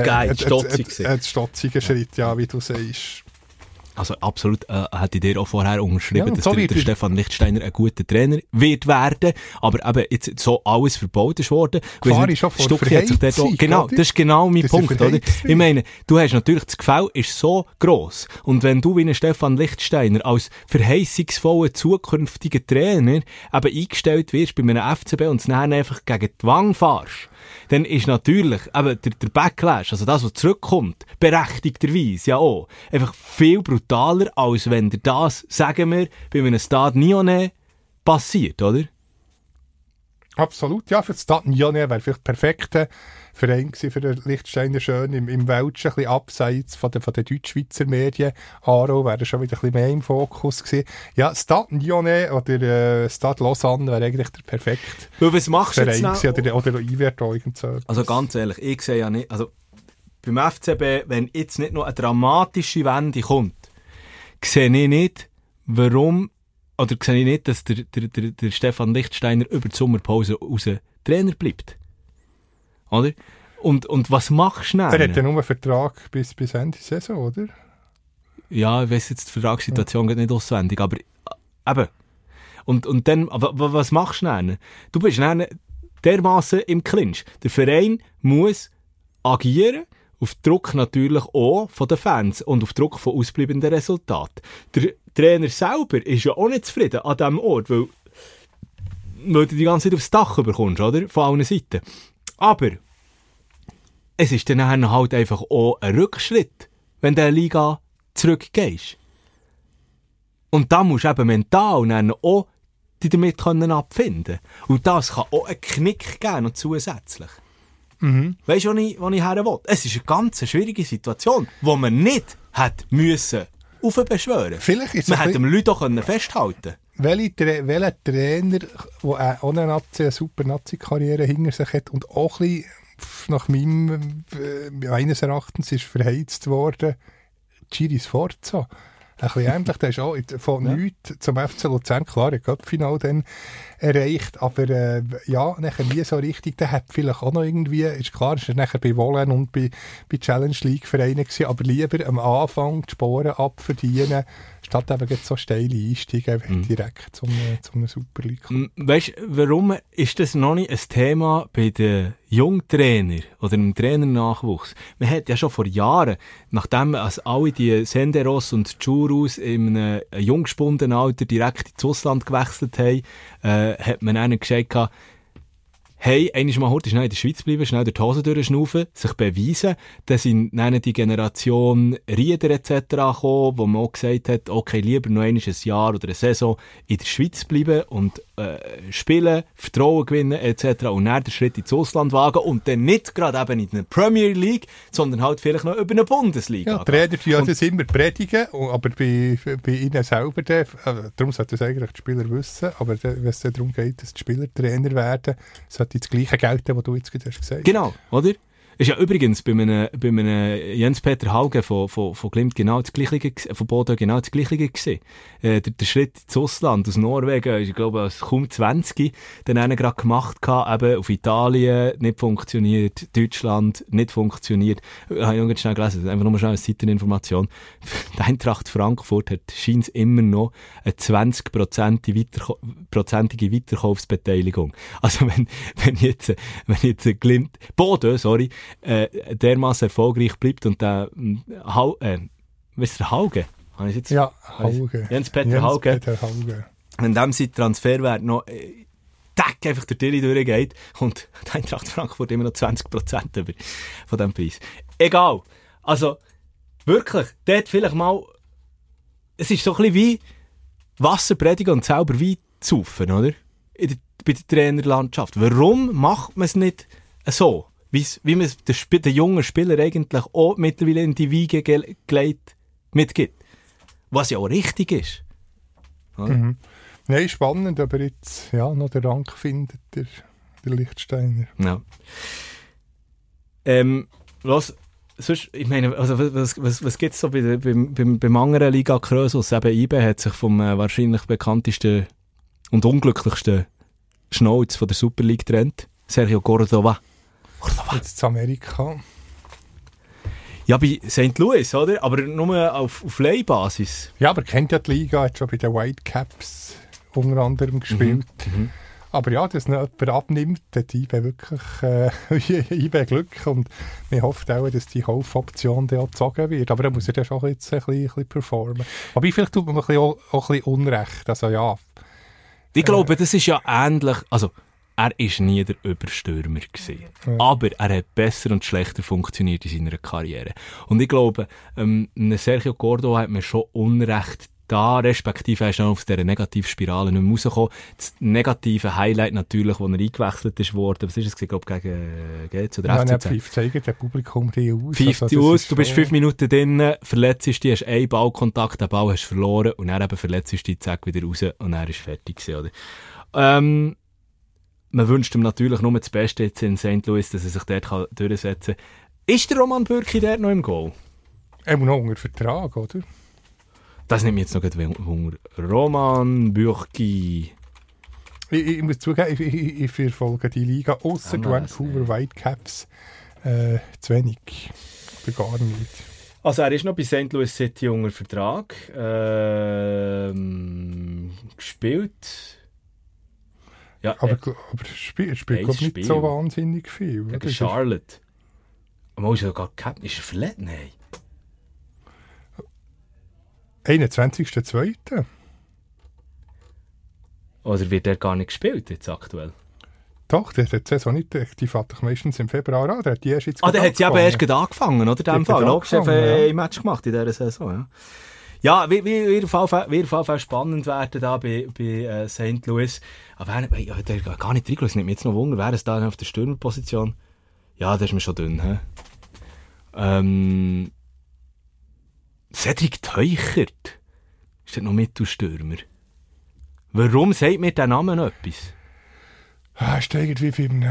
ein stotziger Schritt, ja, wie du sagst. Also absolut, hätte ich dir auch vorher unterschrieben, dass der Stefan Lichtsteiner ein guter Trainer wird werden, aber eben jetzt so alles verbaut ist worden. Klar ist schon vor Verheizung, genau, oder? Das ist genau mein Punkt, oder? Ich meine, du hast natürlich, das Gefälle ist so gross und wenn du wie ein Stefan Lichtsteiner als verheißungsvoller zukünftiger Trainer eben eingestellt wirst bei einem FCB und es dann einfach gegen die Wange fährst, dann ist natürlich eben der Backlash, also das, was zurückkommt, berechtigterweise ja auch, einfach viel brutaler, als wenn dir das, sagen wir, bei einem Stade Lyonnais passiert, oder? Absolut, ja, für das Stade Lyonnais wäre vielleicht perfekter Verein gewesen für den Lichtsteiner schön im Welschen, ein bisschen abseits von den Deutschschweizer Medien. Aarau wäre schon wieder ein bisschen mehr im Fokus gewesen. Ja, Stade Lyonnais oder Stade Lausanne wäre eigentlich der perfekte Verein gewesen. Oder Iverto irgend so. Also ganz ehrlich, ich sehe ja nicht, also beim FCB, wenn jetzt nicht noch eine dramatische Wende kommt, sehe ich nicht, warum, oder sehe ich nicht, dass der Stefan Lichtsteiner über die Sommerpause raus Trainer bleibt. Oder? Und was machst du denn? Er hat ja nur einen Vertrag bis Ende Saison, oder? Ja, ich weiss jetzt die Vertragssituation geht nicht auswendig, aber eben. Und dann, aber was machst du denn? Du bist dann dermassen im Clinch. Der Verein muss agieren, auf Druck natürlich auch von den Fans und auf Druck von ausbleibenden Resultaten. Der Trainer selber ist ja auch nicht zufrieden an diesem Ort, weil du die ganze Zeit aufs Dach bekommst, oder? Von allen Seiten. Aber es ist dann halt einfach auch ein Rückschritt, wenn du in der Liga zurückgehst. Und da musst du eben mental dann auch dich damit abfinden. Und das kann auch einen Knick geben, noch zusätzlich. Weißt du, wo ich her will? Es ist eine ganz schwierige Situation, die man nicht hätte müssen aufbeschwören. Man hätte dem Leute auch festhalten können. Welcher Trainer, der auch eine super Nazi-Karriere hinter sich hat und auch ein bisschen, nach meines Erachtens, ist verheizt worden, Giri Sforza. Ein bisschen ähnlich, der ist auch von nichts zum FC Luzern, klar, ein Cup-Final dann erreicht, aber nachher nie so richtig, der hat vielleicht auch noch irgendwie, ist klar, ist er nachher bei Wollen und bei Challenge League Vereinen gewesen, aber lieber am Anfang die Sporen abverdienen, statt eben jetzt so steile Einstiege direkt zum Super League. Weißt du, warum ist das noch nicht ein Thema bei den Jungtrainer oder einem Trainernachwuchs. Man hat ja schon vor Jahren, nachdem alle die Senderos und Churus in einem jungspundenen Alter direkt ins Ausland gewechselt haben, hat man einen gesagt, hey, einmal mal heute schnell in der Schweiz bleiben, schnell durch die Hose durchschnaufen, sich beweisen. Dann sind dann die Generation Rieder etc. gekommen, wo man auch gesagt hat, okay, lieber noch einmal ein Jahr oder eine Saison in der Schweiz bleiben und spielen, Vertrauen gewinnen etc. und dann den Schritt ins Ausland wagen und dann nicht gerade eben in der Premier League, sondern halt vielleicht noch über eine Bundesliga. Ja, Trainer tun das immer predigen, aber bei ihnen selber, darum sollten das eigentlich die Spieler wissen, aber wenn es darum geht, dass die Spieler Trainer werden, sollte das Gleiche gelten, was du jetzt gerade hast gesagt. Genau, oder? Ist ja übrigens bei einem Jens-Peter Hauge von Glimt genau das Gleiche, von Bodo genau das Gleiche gewesen. Der Schritt ins Ausland aus Norwegen, ich glaube, als kaum 20, dann einen gerade gemacht gehabt, eben auf Italien, nicht funktioniert, Deutschland, nicht funktioniert. Ich habe ganz schnell gelesen, einfach nur schnell eine Seiteninformation. Die Eintracht Frankfurt hat scheint immer noch eine 20%ige Weiterkaufsbeteiligung. Also wenn jetzt Glimt, Bodo, sorry, dermaßen erfolgreich bleibt und der weißt du, Hauge? Ja, Hauge. Jens-Peter Hauge. Wenn dem sein Transferwert noch einfach der Tilly durchgeht, kommt die Eintracht Frankfurt immer noch 20% über von diesem Preis. Egal. Also, wirklich, dort vielleicht mal, es ist so ein bisschen wie Wasser predigen und selber Wein saufen, oder? Bei der Trainerlandschaft. Warum macht man es nicht so? Wie man den jungen Spieler eigentlich auch mittlerweile in die Wiege gelegt mitgibt. Was ja auch richtig ist. Mhm. Nein, spannend, aber jetzt noch der Rank findet der Lichtsteiner. Ja. Sonst, ich meine, also was gibt es so beim anderen Liga Krösus? Eben IBE hat sich vom wahrscheinlich bekanntesten und unglücklichsten Schnauz von der Super League getrennt. Sergio Cordova. Jetzt zu Amerika. Ja, bei St. Louis, oder? Aber nur auf Leihbasis. Ja, aber kennt ja die Liga, hat schon bei den Whitecaps unter anderem gespielt. Mhm. Aber ja, dass noch jemand abnimmt, hat IBE wirklich IBE Glück und wir hoffen auch, dass die Kaufoption dann auch gezogen wird. Aber da muss er dann schon jetzt ein bisschen performen. Aber vielleicht tut man auch ein bisschen Unrecht. Also ja. Ich glaube, das ist ja ähnlich, also er war nie der Überstürmer gewesen. Ja. Aber er hat besser und schlechter funktioniert in seiner Karriere. Und ich glaube, Sergio Cordova hat mir schon Unrecht da, respektive er ist dann auf dieser Negativspirale nicht mehr rausgekommen. Das negative Highlight natürlich, wo er eingewechselt ist worden, was ist es, glaube ich, gegen GC oder FCZ? Ja, pfeift zeigen dem Publikum die aus. Pfeift die aus, du bist 5 Minuten drin, verletzt dich, hast einen Ballkontakt, den Ball hast verloren und dann eben verletzt dich, zack, wieder raus und er ist fertig gewesen, oder? Man wünscht ihm natürlich nur das Beste jetzt in St. Louis, dass er sich dort durchsetzen kann. Ist der Roman Bürki dort noch im Goal? Er muss noch unter Vertrag, oder? Das nimmt mich jetzt noch Wunder. Roman Bürki. Ich muss zugeben, ich verfolge die Liga ausser Vancouver Whitecaps zu wenig. Oder gar nicht. Also er ist noch bei St. Louis City unter Vertrag. Gespielt. Ja, aber spielt glaube nicht so wahnsinnig viel. Gegen Charlotte. Aber ist er gar Captain? Ist er verletzt? Nein. 21.02. Oder wird der gar nicht gespielt jetzt aktuell? Doch, der hat die Saison nicht, die fährt doch meistens im Februar an. Der hat die erst jetzt der hat sie aber erst angefangen, oder? In dem Fall. Logisch, ein Match gemacht in dieser Saison, ja. Ja, wird auf jeden Fall spannend werden da bei St. Louis. Aber der hat gar nicht reingelassen. Nimmt mich jetzt noch Wunder, wäre es da auf der Stürmerposition? Ja, das ist mir schon dünn. He? Cedric Teuchert ist das noch Mittelstürmer. Warum sagt mir der Name noch etwas? Ist irgendwie bei einem,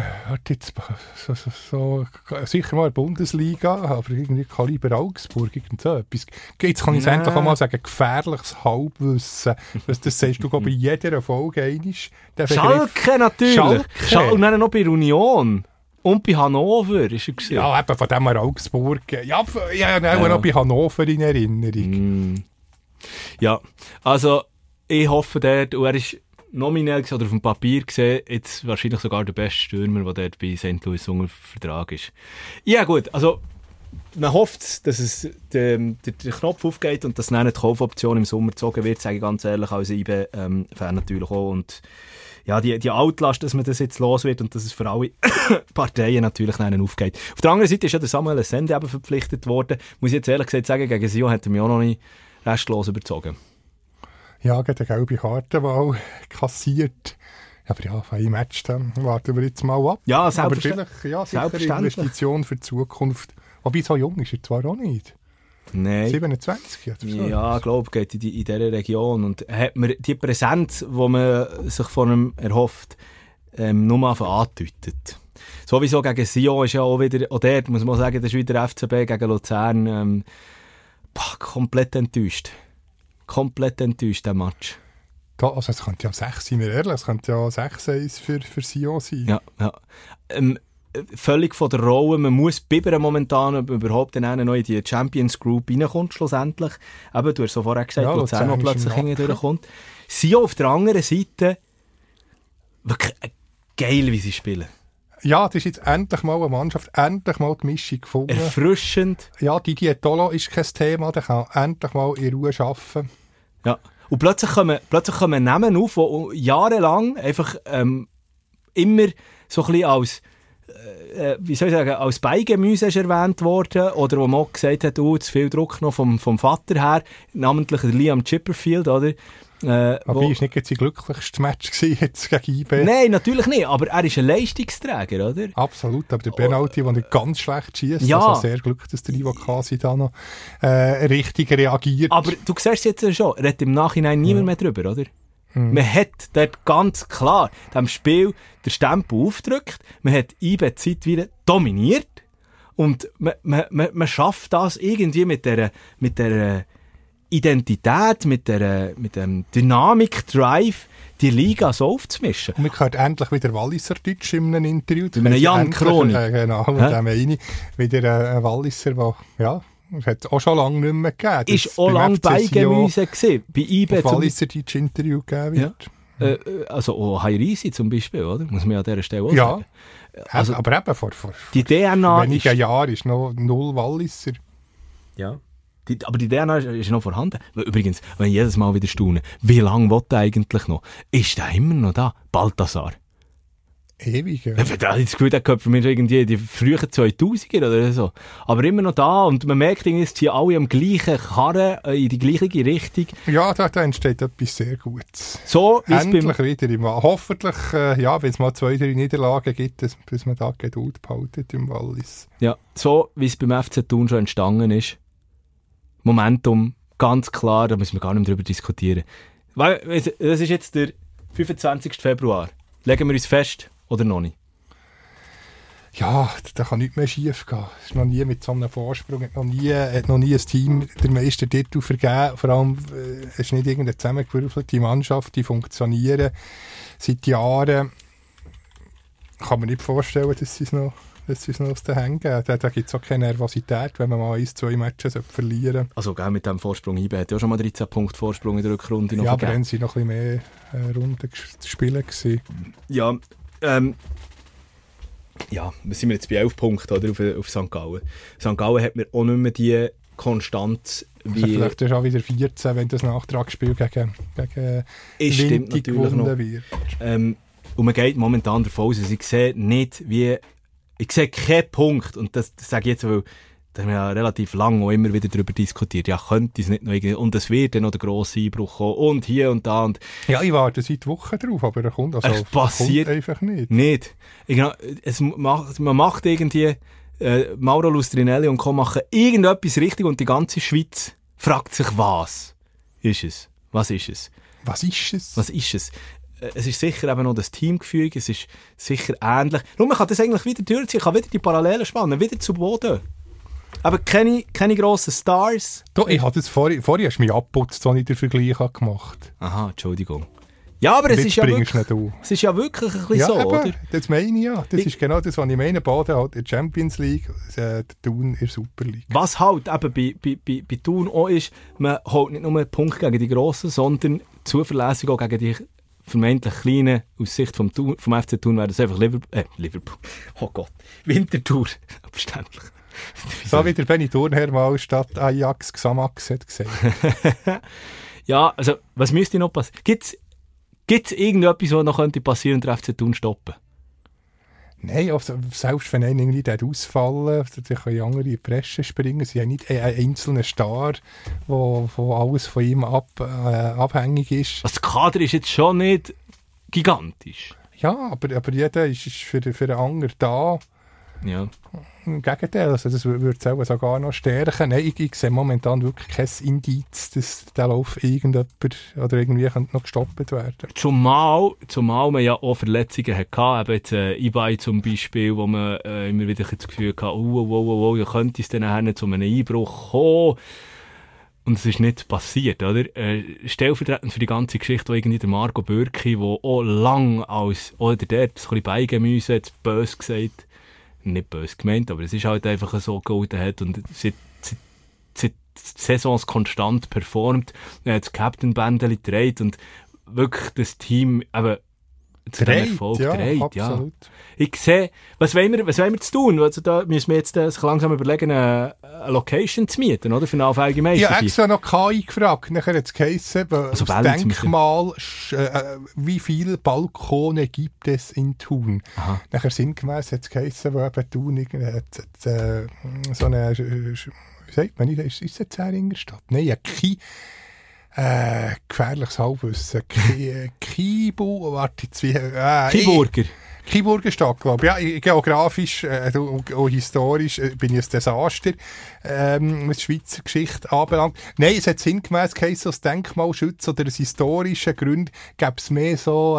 sicher mal in der Bundesliga, aber irgendwie Kaliber Augsburg, irgend so etwas. Jetzt kann ich es endlich auch mal sagen, gefährliches Halbwissen. Das sagst du bei jeder Folge einmal. Schalke natürlich. Schalke. Und dann noch bei Union. Und bei Hannover ist er gewesen. Ja, eben von dem her Augsburg. Ja, auch noch bei Hannover in Erinnerung. Ja, also ich hoffe dort, er ist nominell oder auf dem Papier gesehen, jetzt wahrscheinlich sogar der beste Stürmer, der dort bei St. Louis unter Vertrag ist. Ja gut, also man hofft, dass es der Knopf aufgeht und dass dann die Kaufoption im Sommer gezogen wird, sage ich ganz ehrlich, als IB-Fan natürlich auch. Und ja, die Altlast, dass man das jetzt los wird und dass es für alle Parteien natürlich dann aufgeht. Auf der anderen Seite ist ja der Samuel Essende eben verpflichtet worden. Muss ich jetzt ehrlich gesagt sagen, gegen Sion hat er mich auch noch nicht restlos überzogen. Ja, gegen eine gelbe Kartenwahl kassiert. Aber ja, auf ein Match, dann warten wir jetzt mal ab. Ja, aber vielleicht, ja, sicher eine Investition für die Zukunft. Wobei, so jung ist er zwar auch nicht. Nein. 27 oder so. Ja, ich glaube, geht in dieser Region. Und hat man die Präsenz, die man sich von ihm erhofft, nur mal angedeutet. Sowieso gegen Sion ist ja auch wieder, auch dort muss man sagen, das ist wieder FCB gegen Luzern. Komplett enttäuscht. Komplett enttäuscht, der Match. Also es könnte ja 6 sein, wir ehrlich, es könnte ja 6-1 für Sion sein. Ja. Völlig von der Rolle, man muss bibbern momentan, ob überhaupt noch in die Champions Group reinkommt, schlussendlich. Aber du hast so vorher gesagt, Luzern noch plötzlich durchkommt. Sion auf der anderen Seite, wirklich geil, wie sie spielen. Ja, das ist jetzt endlich mal eine Mannschaft, endlich mal die Mischung gefunden. Erfrischend. Ja, Didier Tolo ist kein Thema, der kann endlich mal in Ruhe arbeiten. Ja, und plötzlich kommen Namen auf, die jahrelang einfach immer so ein bisschen als wie soll ich sagen, als Beigemüse ist erwähnt worden, oder wo man auch gesagt hat, zu viel Druck noch vom Vater her, namentlich Liam Chipperfield, oder? Aber war nicht sein glücklichstes Match jetzt gegen IB? Nein, natürlich nicht, aber er ist ein Leistungsträger, oder? Absolut, aber der Penalty, der nicht ganz schlecht schießt, ja. Also sehr Glück, dass der Ivo Kasi da noch richtig reagiert. Aber du siehst jetzt schon, redet im Nachhinein niemand mehr drüber, oder? Man hat dort ganz klar dem Spiel den Stempel aufgedrückt, man hat IB zeitweise dominiert und man schafft das irgendwie mit der Identität, mit dem Dynamik-Drive, die Liga so aufzumischen. Und man hört endlich wieder Walliser Deutsch in einem Interview. Mit einem Jan Kroni. Genau, mit dem eine. Wieder ein Walliser, der, ja, das hat es auch schon lange nicht mehr gegeben. Ist auch lange Beigemüse gewesen. Bei IB zum Walliser Deutsch Interview gegeben wird. Ja. Also auch Hairisi zum Beispiel, oder? Muss man ja an dieser Stelle auch ja. sagen. Also, aber eben vor die DNA wenigen Jahren ist noch 0 Walliser. Ja. Aber die DNA ist noch vorhanden. Übrigens, wenn ich jedes Mal wieder staune, wie lange will der eigentlich noch? Ist der immer noch da? Balthasar. Ewig, ja. Ich habe das Gefühl, der gehört für mich irgendwie die frühen 2000er oder so. Aber immer noch da und man merkt, es sind alle am gleichen Karren, in die gleiche Richtung. Ja, da entsteht etwas sehr Gutes. So, endlich wieder im Wallis. Hoffentlich, ja, wenn es mal 2-3 Niederlagen gibt, dass man da Geduld behaltet im Wallis. Ja, so wie es beim FC Thun schon entstanden ist. Momentum, ganz klar, da müssen wir gar nicht mehr drüber diskutieren. Weil, das ist jetzt der 25. Februar. Legen wir uns fest oder noch nicht? Ja, da kann nichts mehr schief gehen. Es ist noch nie mit so einem Vorsprung, hat noch nie ein Team den meisten Titel vergeben. Vor allem, es ist nicht irgendeine zusammengewürfelte Mannschaft, die funktionieren seit Jahren. Kann man nicht vorstellen, dass sie es noch aus den Händen geben. Da gibt es auch keine Nervosität, wenn man mal 1-2 Matches verlieren sollte. Also gell, mit dem Vorsprung IB hat ja schon mal 13 Punkte Vorsprung in der Rückrunde noch vergeben. Aber dann sind noch ein bisschen mehr Runden zu spielen gewesen. Ja, ja, wir sind jetzt bei 11 Punkten oder, auf St. Gallen. St. Gallen hat mir auch nicht mehr die Konstanz wie... Also vielleicht ist auch wieder 14, wenn das Nachtragsspiel gegen Winti gewonnen wird. Und man geht momentan davon aus, ich sehe nicht wie... Ich sehe keinen Punkt, und das sage ich jetzt, weil da haben wir ja relativ lange auch immer wieder darüber diskutiert, ja, könnte es nicht noch irgendwie, und es wird dann noch der grosse Einbruch kommen, und hier und da, und... Ja, ich warte seit Wochen drauf, aber er kommt, also, es passiert kommt einfach nicht. Man macht irgendwie, Mauro Lustrinelli und Co. machen irgendetwas richtig, und die ganze Schweiz fragt sich, was ist es? Was ist es? Was ist es? Was ist es? Es ist sicher eben noch das Teamgefüge, es ist sicher ähnlich. Nur man kann das eigentlich wieder durchziehen, kann wieder die Parallelen spannen, wieder zu Boden. Aber keine grossen Stars. Du, ich habe das vorher hast du mich abgeputzt, als ich den Vergleich gemacht habe. Aha, Entschuldigung. Ja, aber es ist ja wirklich ein bisschen so, eben, oder? Das meine ich ja. Das ist genau das, was ich meine. Boden halt in der Champions League, der Thun in der Super League. Was halt eben bei Thun auch ist, man holt nicht nur einen Punkt gegen die Grossen, sondern zuverlässig auch gegen die vermeintlich Kleinen, aus Sicht vom FC Thun wäre das einfach Liverpool. Oh Gott. Winterthur. Abständlich. So wie der Benny Thurnherr mal statt Ajax Xamax hat gesagt. Ja, also, was müsste noch passieren? Gibt's irgendetwas, was noch könnte passieren und der FC Thun stoppen? Nein, also selbst wenn einer irgendwie ausfallen, dann können andere in die Presse springen. Sie haben nicht einen einzelnen Star, wo alles von ihm abhängig ist. Also, das Kader ist jetzt schon nicht gigantisch. Ja, aber jeder ist für den anderen da. Ja. Im Gegenteil, also das würde es auch sogar noch stärken. Nein, ich sehe momentan wirklich kein Indiz, dass der Lauf irgendjemand oder irgendwie noch gestoppt werden. Zumal man ja auch Verletzungen hatte, eben jetzt Ibai zum Beispiel, wo man immer wieder das Gefühl hatte, ja, könnte es dann nachher zu einem Einbruch kommen. Und es ist nicht passiert, oder? Stellvertretend für die ganze Geschichte, wo irgendwie der Marco Bürki, der auch lang als, oder der ein bisschen Beigemüse, jetzt böse gesagt, nicht böse gemeint, aber es ist halt einfach so gehalten hat und seit Saisons konstant performt, das Captain-Bändeli dreht und wirklich das Team eben zu dem Erfolg dreht. Ja. Ich sehe, was wollen wir zu tun? Also da müssen wir jetzt sich langsam überlegen, eine Location zu mieten, oder? Für eine allfällige Meisterschaft. Ich habe extra noch KI gefragt. Nachher hat es geheißen, das Denkmal, wie viele Balkone gibt es in Thun? Aha. Nachher sinngemäss hat es geheißen, wo eben Thun so eine, wie sagt man, ist es jetzt Heringerstadt? Stadt? Nein, gefährliches Halbwissen. Kiburger Stadt, glaube ich. Ja, geografisch und historisch bin ich ein Desaster, was die Schweizer Geschichte anbelangt. Nein, es hat sinngemäss geheißen, als Denkmalschutz oder aus historischen Gründen gäbe es mehr so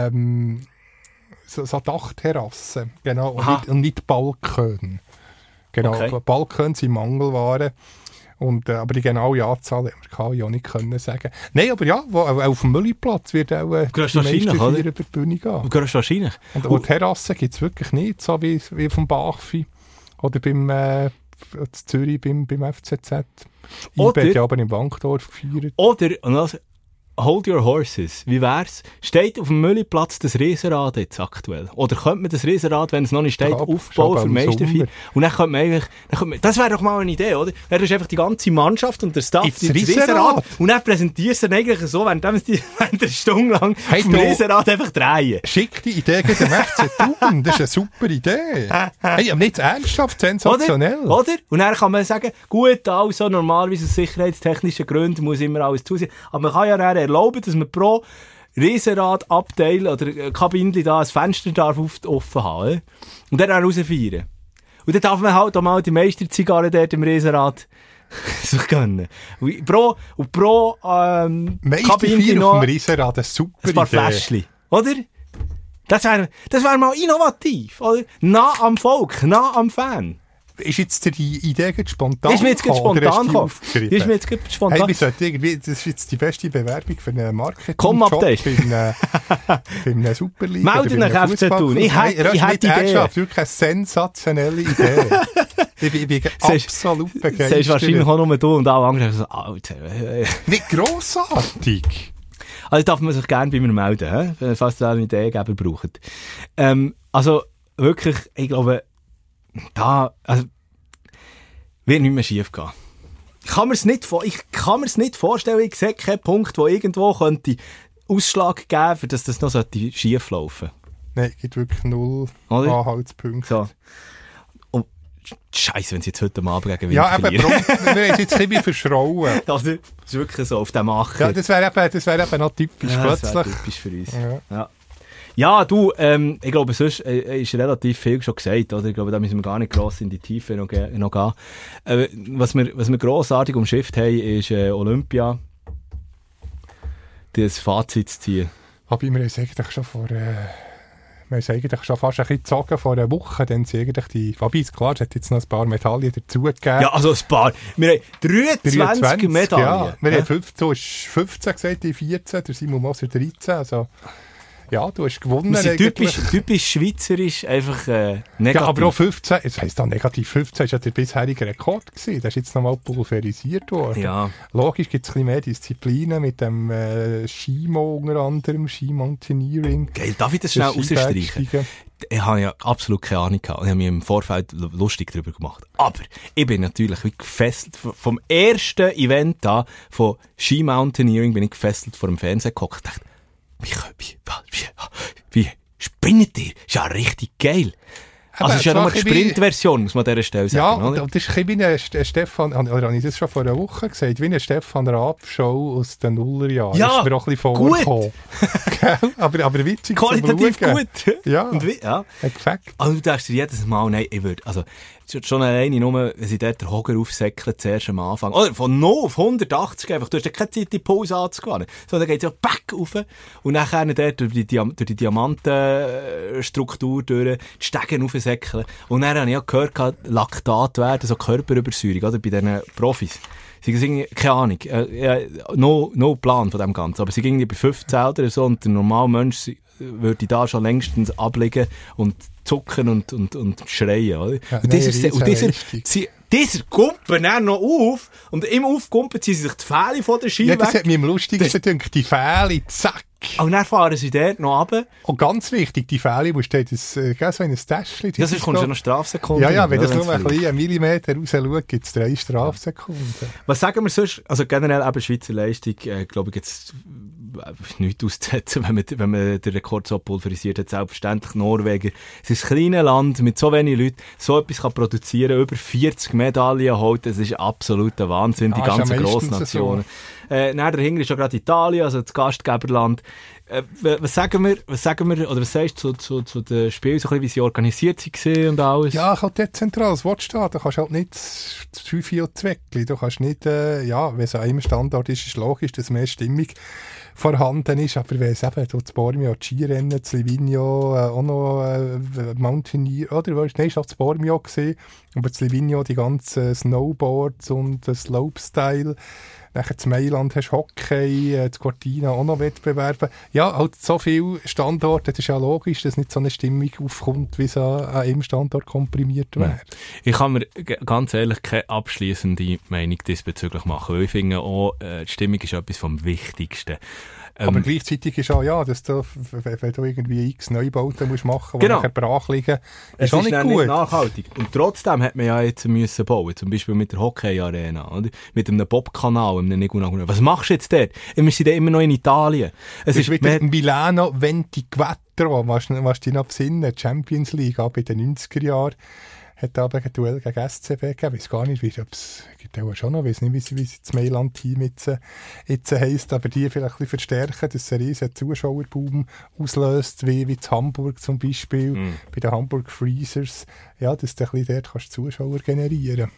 Dachterrassen. Genau, und nicht Balkone. Genau, okay. Balkone sind Mangelware. Aber die genaue Anzahl kann ich auch nicht sagen. Nein, aber ja, auf dem Mülliplatz wird auch die meisten Vier über die Bühne gehen. Wahrscheinlich. Und Terrassen gibt es wirklich nicht, so wie vom Bachfi oder beim Zürich beim FCZ. Oder hat ja aber im Bankdorf gefeiert. Oder, hold your horses. Wie wär's? Steht auf dem Mülliplatz das Riesenrad jetzt aktuell? Oder könnte man das Riesenrad, wenn es noch nicht steht, aufbauen für Meisterfeier? Und dann könnte man das wäre doch mal eine Idee, oder? Dann ist einfach die ganze Mannschaft und der Staff ins Riesenrad. Und dann präsentierst du dann eigentlich so, während der Stunde lang auf dem Riesenrad einfach drehen. Schick die Idee gegen den FC Thun. Das ist eine super Idee. Hey, aber nicht ernsthaft, sensationell. Oder? Und dann kann man sagen, gut, also normalerweise aus sicherheitstechnischen Gründen muss immer alles zusehen. Aber man kann ja dann erlauben, dass man pro Riesenrad-Abteil oder Kabinchen da ein Fenster darf offen haben. Und dann rausfeiern. Und dann darf man halt auch mal die Meisterzigarre dort im Riesenrad sich gönnen. Pro Kabinchen auf dem Riesenrad, das ist super ein paar Fläschchen. Oder? Das wär mal innovativ. Oder? Nah am Volk, nah am Fan. Ist jetzt die Idee spontan? Ist mir jetzt spontan gekommen. Hey, das ist jetzt die beste Bewerbung für einen Marketing-Job bei einer Superliga. Melden nach FC Thun. Ich hätte Idee. Wirklich eine sensationelle Idee. Ich bin absolut begeistert. Das ist wahrscheinlich auch nur du und alle anderen so, Alter. Nicht grossartig. Also darf man sich gerne bei mir melden, falls ihr eine Ideengeber braucht. Also wirklich, ich glaube, wird nicht mehr schief gehen. Ich kann mir's nicht vorstellen, ich sehe keinen Punkt, wo irgendwo könnte Ausschlag geben, für dass das noch schief laufen sollte. Nein, es gibt wirklich 0 Anhaltspunkte. So. Und Scheiße, wenn sie jetzt heute Abend gegen Wind verlieren. Ja, aber wir haben jetzt ein bisschen verschrauen. Das ist wirklich so, auf dem Machen. Ja, das wäre eben noch typisch plötzlich. Das wäre typisch für uns. Ja. Ja, du, ich glaube, sonst ist relativ viel schon gesagt, oder? Ich glaube, da müssen wir gar nicht gross in die Tiefe noch gehen. Was wir grossartig umschifft haben, ist Olympia. Das Fazit zu ziehen. Aber wir haben es eigentlich schon fast ein bisschen gezogen vor einer Woche, dann sind eigentlich wobei, klar, es hat jetzt noch ein paar Medaillen dazugegeben. Ja, also ein paar. Wir haben 23 Medaillen. Ja, wir haben 15 gesagt, die 14, der Simon Moser 13, also Ja, du hast gewonnen. Wir sind typisch schweizerisch, einfach negativ. Ja, aber auch 15, es heisst dann negativ 15, ist ja der bisherige Rekord gewesen. Der ist jetzt nochmal pulverisiert worden. Ja. Logisch gibt es ein bisschen mehr Disziplinen mit dem Skimo unter anderem, Skimountaineering. Geil, darf ich das schnell rausstreichen? Ich habe ja absolut keine Ahnung gehabt. Ich habe mich im Vorfeld lustig darüber gemacht. Aber ich bin natürlich wie gefesselt. Vom ersten Event da, von Skimountaineering, bin ich gefesselt vor dem Fernseher gehockt und dachte, wie spinnt ihr? Ist ja richtig geil. Also es ist ja nur die Sprintversion, muss man an dieser Stelle sagen. Ja, oder? Das ist wie ein Stefan, oder habe ich das schon vor einer Woche gesagt, wie eine Stefan Raab-Show aus den Nullerjahren. Ja, ist mir auch ein bisschen vorgekommen. aber witzig qualitativ gut. Ja, ja. Exakt. Also du denkst dir jedes Mal, nein, ich würde, also schon alleine nur, wenn sie dort den Hocker aufsäckeln, zuerst am Anfang. Oder von 0 auf 180 einfach. Du hast ja keine Zeit, die Pause anzugehen. So, dann geht es ja back rauf. Und nachher dort durch die Diamantenstruktur durch, die Stegen aufsäckeln. Und dann habe ich ja gehört, Laktat werden, so Körperübersäuerung, oder? Bei diesen Profis. Sie sagen, keine Ahnung, no Plan von dem Ganzen. Aber sie gingen bei 15 oder so und der normale Mensch würde da schon längstens ablegen und zucken und schreien, oder? Ja, und dieser kumpelt dann noch auf und im Aufkumpen ziehen sie sich die Fähle von der Ski weg. Ja, das hat mich am lustigsten gedacht, die Fähle, zack. Und dann fahren sie dort noch runter. Und ganz wichtig, die Fähle musst du so in ein Täschchen. Ja, sonst kommst du noch Strafsekunden. Ja, wenn das nur ein bisschen einen Millimeter raus schaut, gibt es 3 Strafsekunden. Was sagen wir sonst? Also generell eben Schweizer Leistung, glaube ich, jetzt nichts auszusetzen, wenn man den Rekord so pulverisiert hat. Selbstverständlich Norwegen. Es ist ein kleines Land mit so wenig Leuten, so etwas kann produzieren, über 40 Medaillen holt. Das ist absoluter Wahnsinn, die ganzen Grossnationen. Dann dahinter ist schon gerade Italien, also das Gastgeberland. Was sagen wir, oder was sagst du zu den Spielen, so ein bisschen, wie sie organisiert waren und alles? Ja, halt dezentral, das willst du da. Du kannst halt nicht zu viel Zweckli. Du kannst nicht, wenn es an einem Standort ist, ist logisch, dass mehr Stimmung vorhanden ist, aber wenn es eben das Bormio, das Skirennen, das Livigno, auch noch Mountaineer, oder? Nein, es war das Bormio gewesen, aber das Livigno, die ganzen Snowboards und das Slopestyle. Nachher zu Mailand hast du Hockey, zu Cortina auch noch Wettbewerbe. Ja, halt so viele Standorte, das ist ja logisch, dass nicht so eine Stimmung aufkommt, wie es an einem Standort komprimiert wäre. Ich kann mir ganz ehrlich keine abschliessende Meinung diesbezüglich machen, weil ich finde auch, die Stimmung ist etwas vom Wichtigsten. Aber gleichzeitig ist auch, ja, dass du, wenn du irgendwie x Neubauten musst machen, die genau. nachher brach liegen, ist auch nicht gut. Nicht nachhaltig. Und trotzdem hat man ja jetzt müssen bauen, zum Beispiel mit der Hockey-Arena, oder? Mit einem Bob-Kanal, einem Niguna. Was machst du jetzt dort? Wir sind ja immer noch in Italien. Es ist wieder Milano Ventiquattro, was du dich noch besinnen, Champions League, ab in den 90er Jahren. Hat aber ein Duell gegen SCB gegeben. Ich weiß gar nicht, ob es gibt auch schon noch, ich weiß nicht, wie das Mailand-Team jetzt heisst, aber die vielleicht ein bisschen verstärken, dass es einen riesen Zuschauerboom auslöst, wie in Hamburg zum Beispiel, bei den Hamburg Freezers. Ja, dass du ein bisschen dort kannst Zuschauer generieren.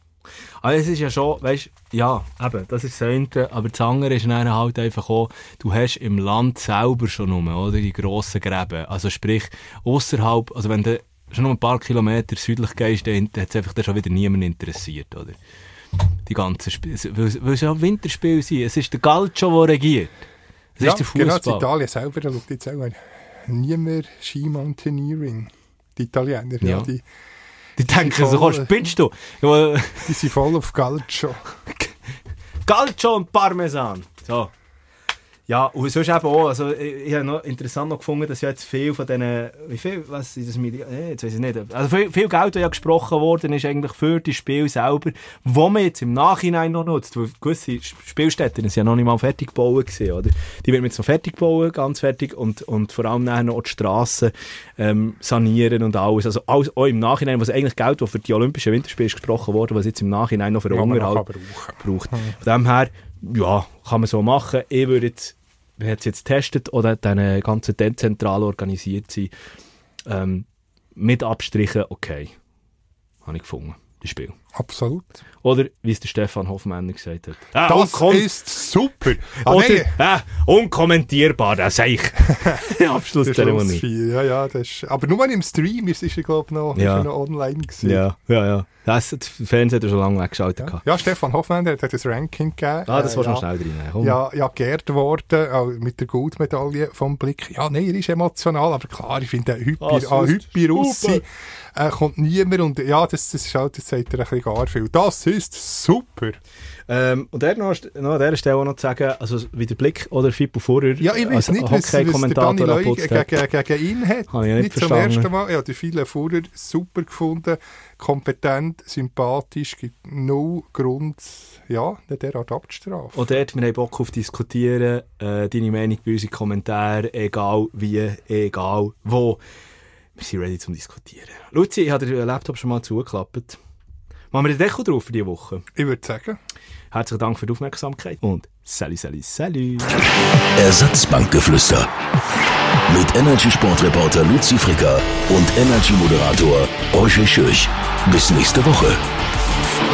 Also es ist ja schon, weißt, ja, eben, das ist das eine, aber das andere ist dann halt einfach auch, du hast im Land selber schon oder, die grossen Gräben. Also sprich, ausserhalb, also wenn du schon noch ein paar Kilometer südlich gehst, dann hat es einfach schon wieder niemand interessiert, oder? Die ganzen Spiele, weil es ja Winterspiele sind. Es ist der Calcio, der regiert. Es ist der Fußball. Genau, in Italien selber, da schaut jetzt auch nie mehr Skimountaineering. Die Italiener, ja. Die denken so, spinnst du? Die sind voll auf Calcio. Calcio und Parmesan. So. Ja, und sonst eben auch, also ich habe noch interessant noch gefunden, dass ja jetzt viel von diesen, wie viel, was ist das jetzt weiss ich nicht, also viel Geld, das ja gesprochen worden ist eigentlich für die Spiele selber, wo man jetzt im Nachhinein noch nutzt, weil gewisse Spielstätten sind ja noch nicht mal fertig gebaut gewesen, oder? Die werden jetzt noch fertig bauen, ganz fertig, und vor allem nachher noch die Strassen sanieren und alles, also alles auch im Nachhinein, was eigentlich Geld, das für die Olympischen Winterspiele ist gesprochen worden, was jetzt im Nachhinein noch für den Unterhalt braucht. Von dem her, ja, kann man so machen. Ich würde jetzt, wenn es jetzt testet oder dann ganze dezentral organisiert sein, mit Abstrichen, okay. Habe ich gefunden, das Spiel. absolut. Oder, wie es der Stefan Hofmann gesagt hat. Das ist super. Oder, unkommentierbar, das sage ich. Abschlusszeremonie. Ja, das ist, aber nur im Stream ist er, glaube ich, noch online gewesen. Ja. Das Fernsehen hat er schon lange weggeschaltet. Ja, Stefan Hofmann hat das Ranking gegeben. Das war schon schnell drin. Ja, geehrt worden, mit der Goldmedaille vom Blick. Ja, nein, er ist emotional, aber klar, ich finde, Hypirussi kommt niemand. Und ja, das ist halt, das sagt er ein bisschen gar viel. Das ist super. Und er noch an dieser Stelle auch noch zu sagen, also wie der Blick oder Fippo Furrer ja, ich weiß nicht, was der Dani Leu gegen ihn hat. Habe ich nicht zum ersten Mal. Ja, der viele Furrer super gefunden, kompetent, sympathisch, gibt null Grund, nicht derart abzustrafen. Und dort, wir haben Bock auf diskutieren, deine Meinung bei uns in Kommentaren, egal wie, egal wo. Wir sind ready zum Diskutieren. Luzi, ich habe den Laptop schon mal zugeklappt. Machen wir den Deckel drauf für diese Woche? Ich würde sagen. Herzlichen Dank für die Aufmerksamkeit und salut. Ersatzbankgeflüster. Mit Energy-Sportreporter Luzi Fricker und Energy-Moderator Roger Schürch. Bis nächste Woche.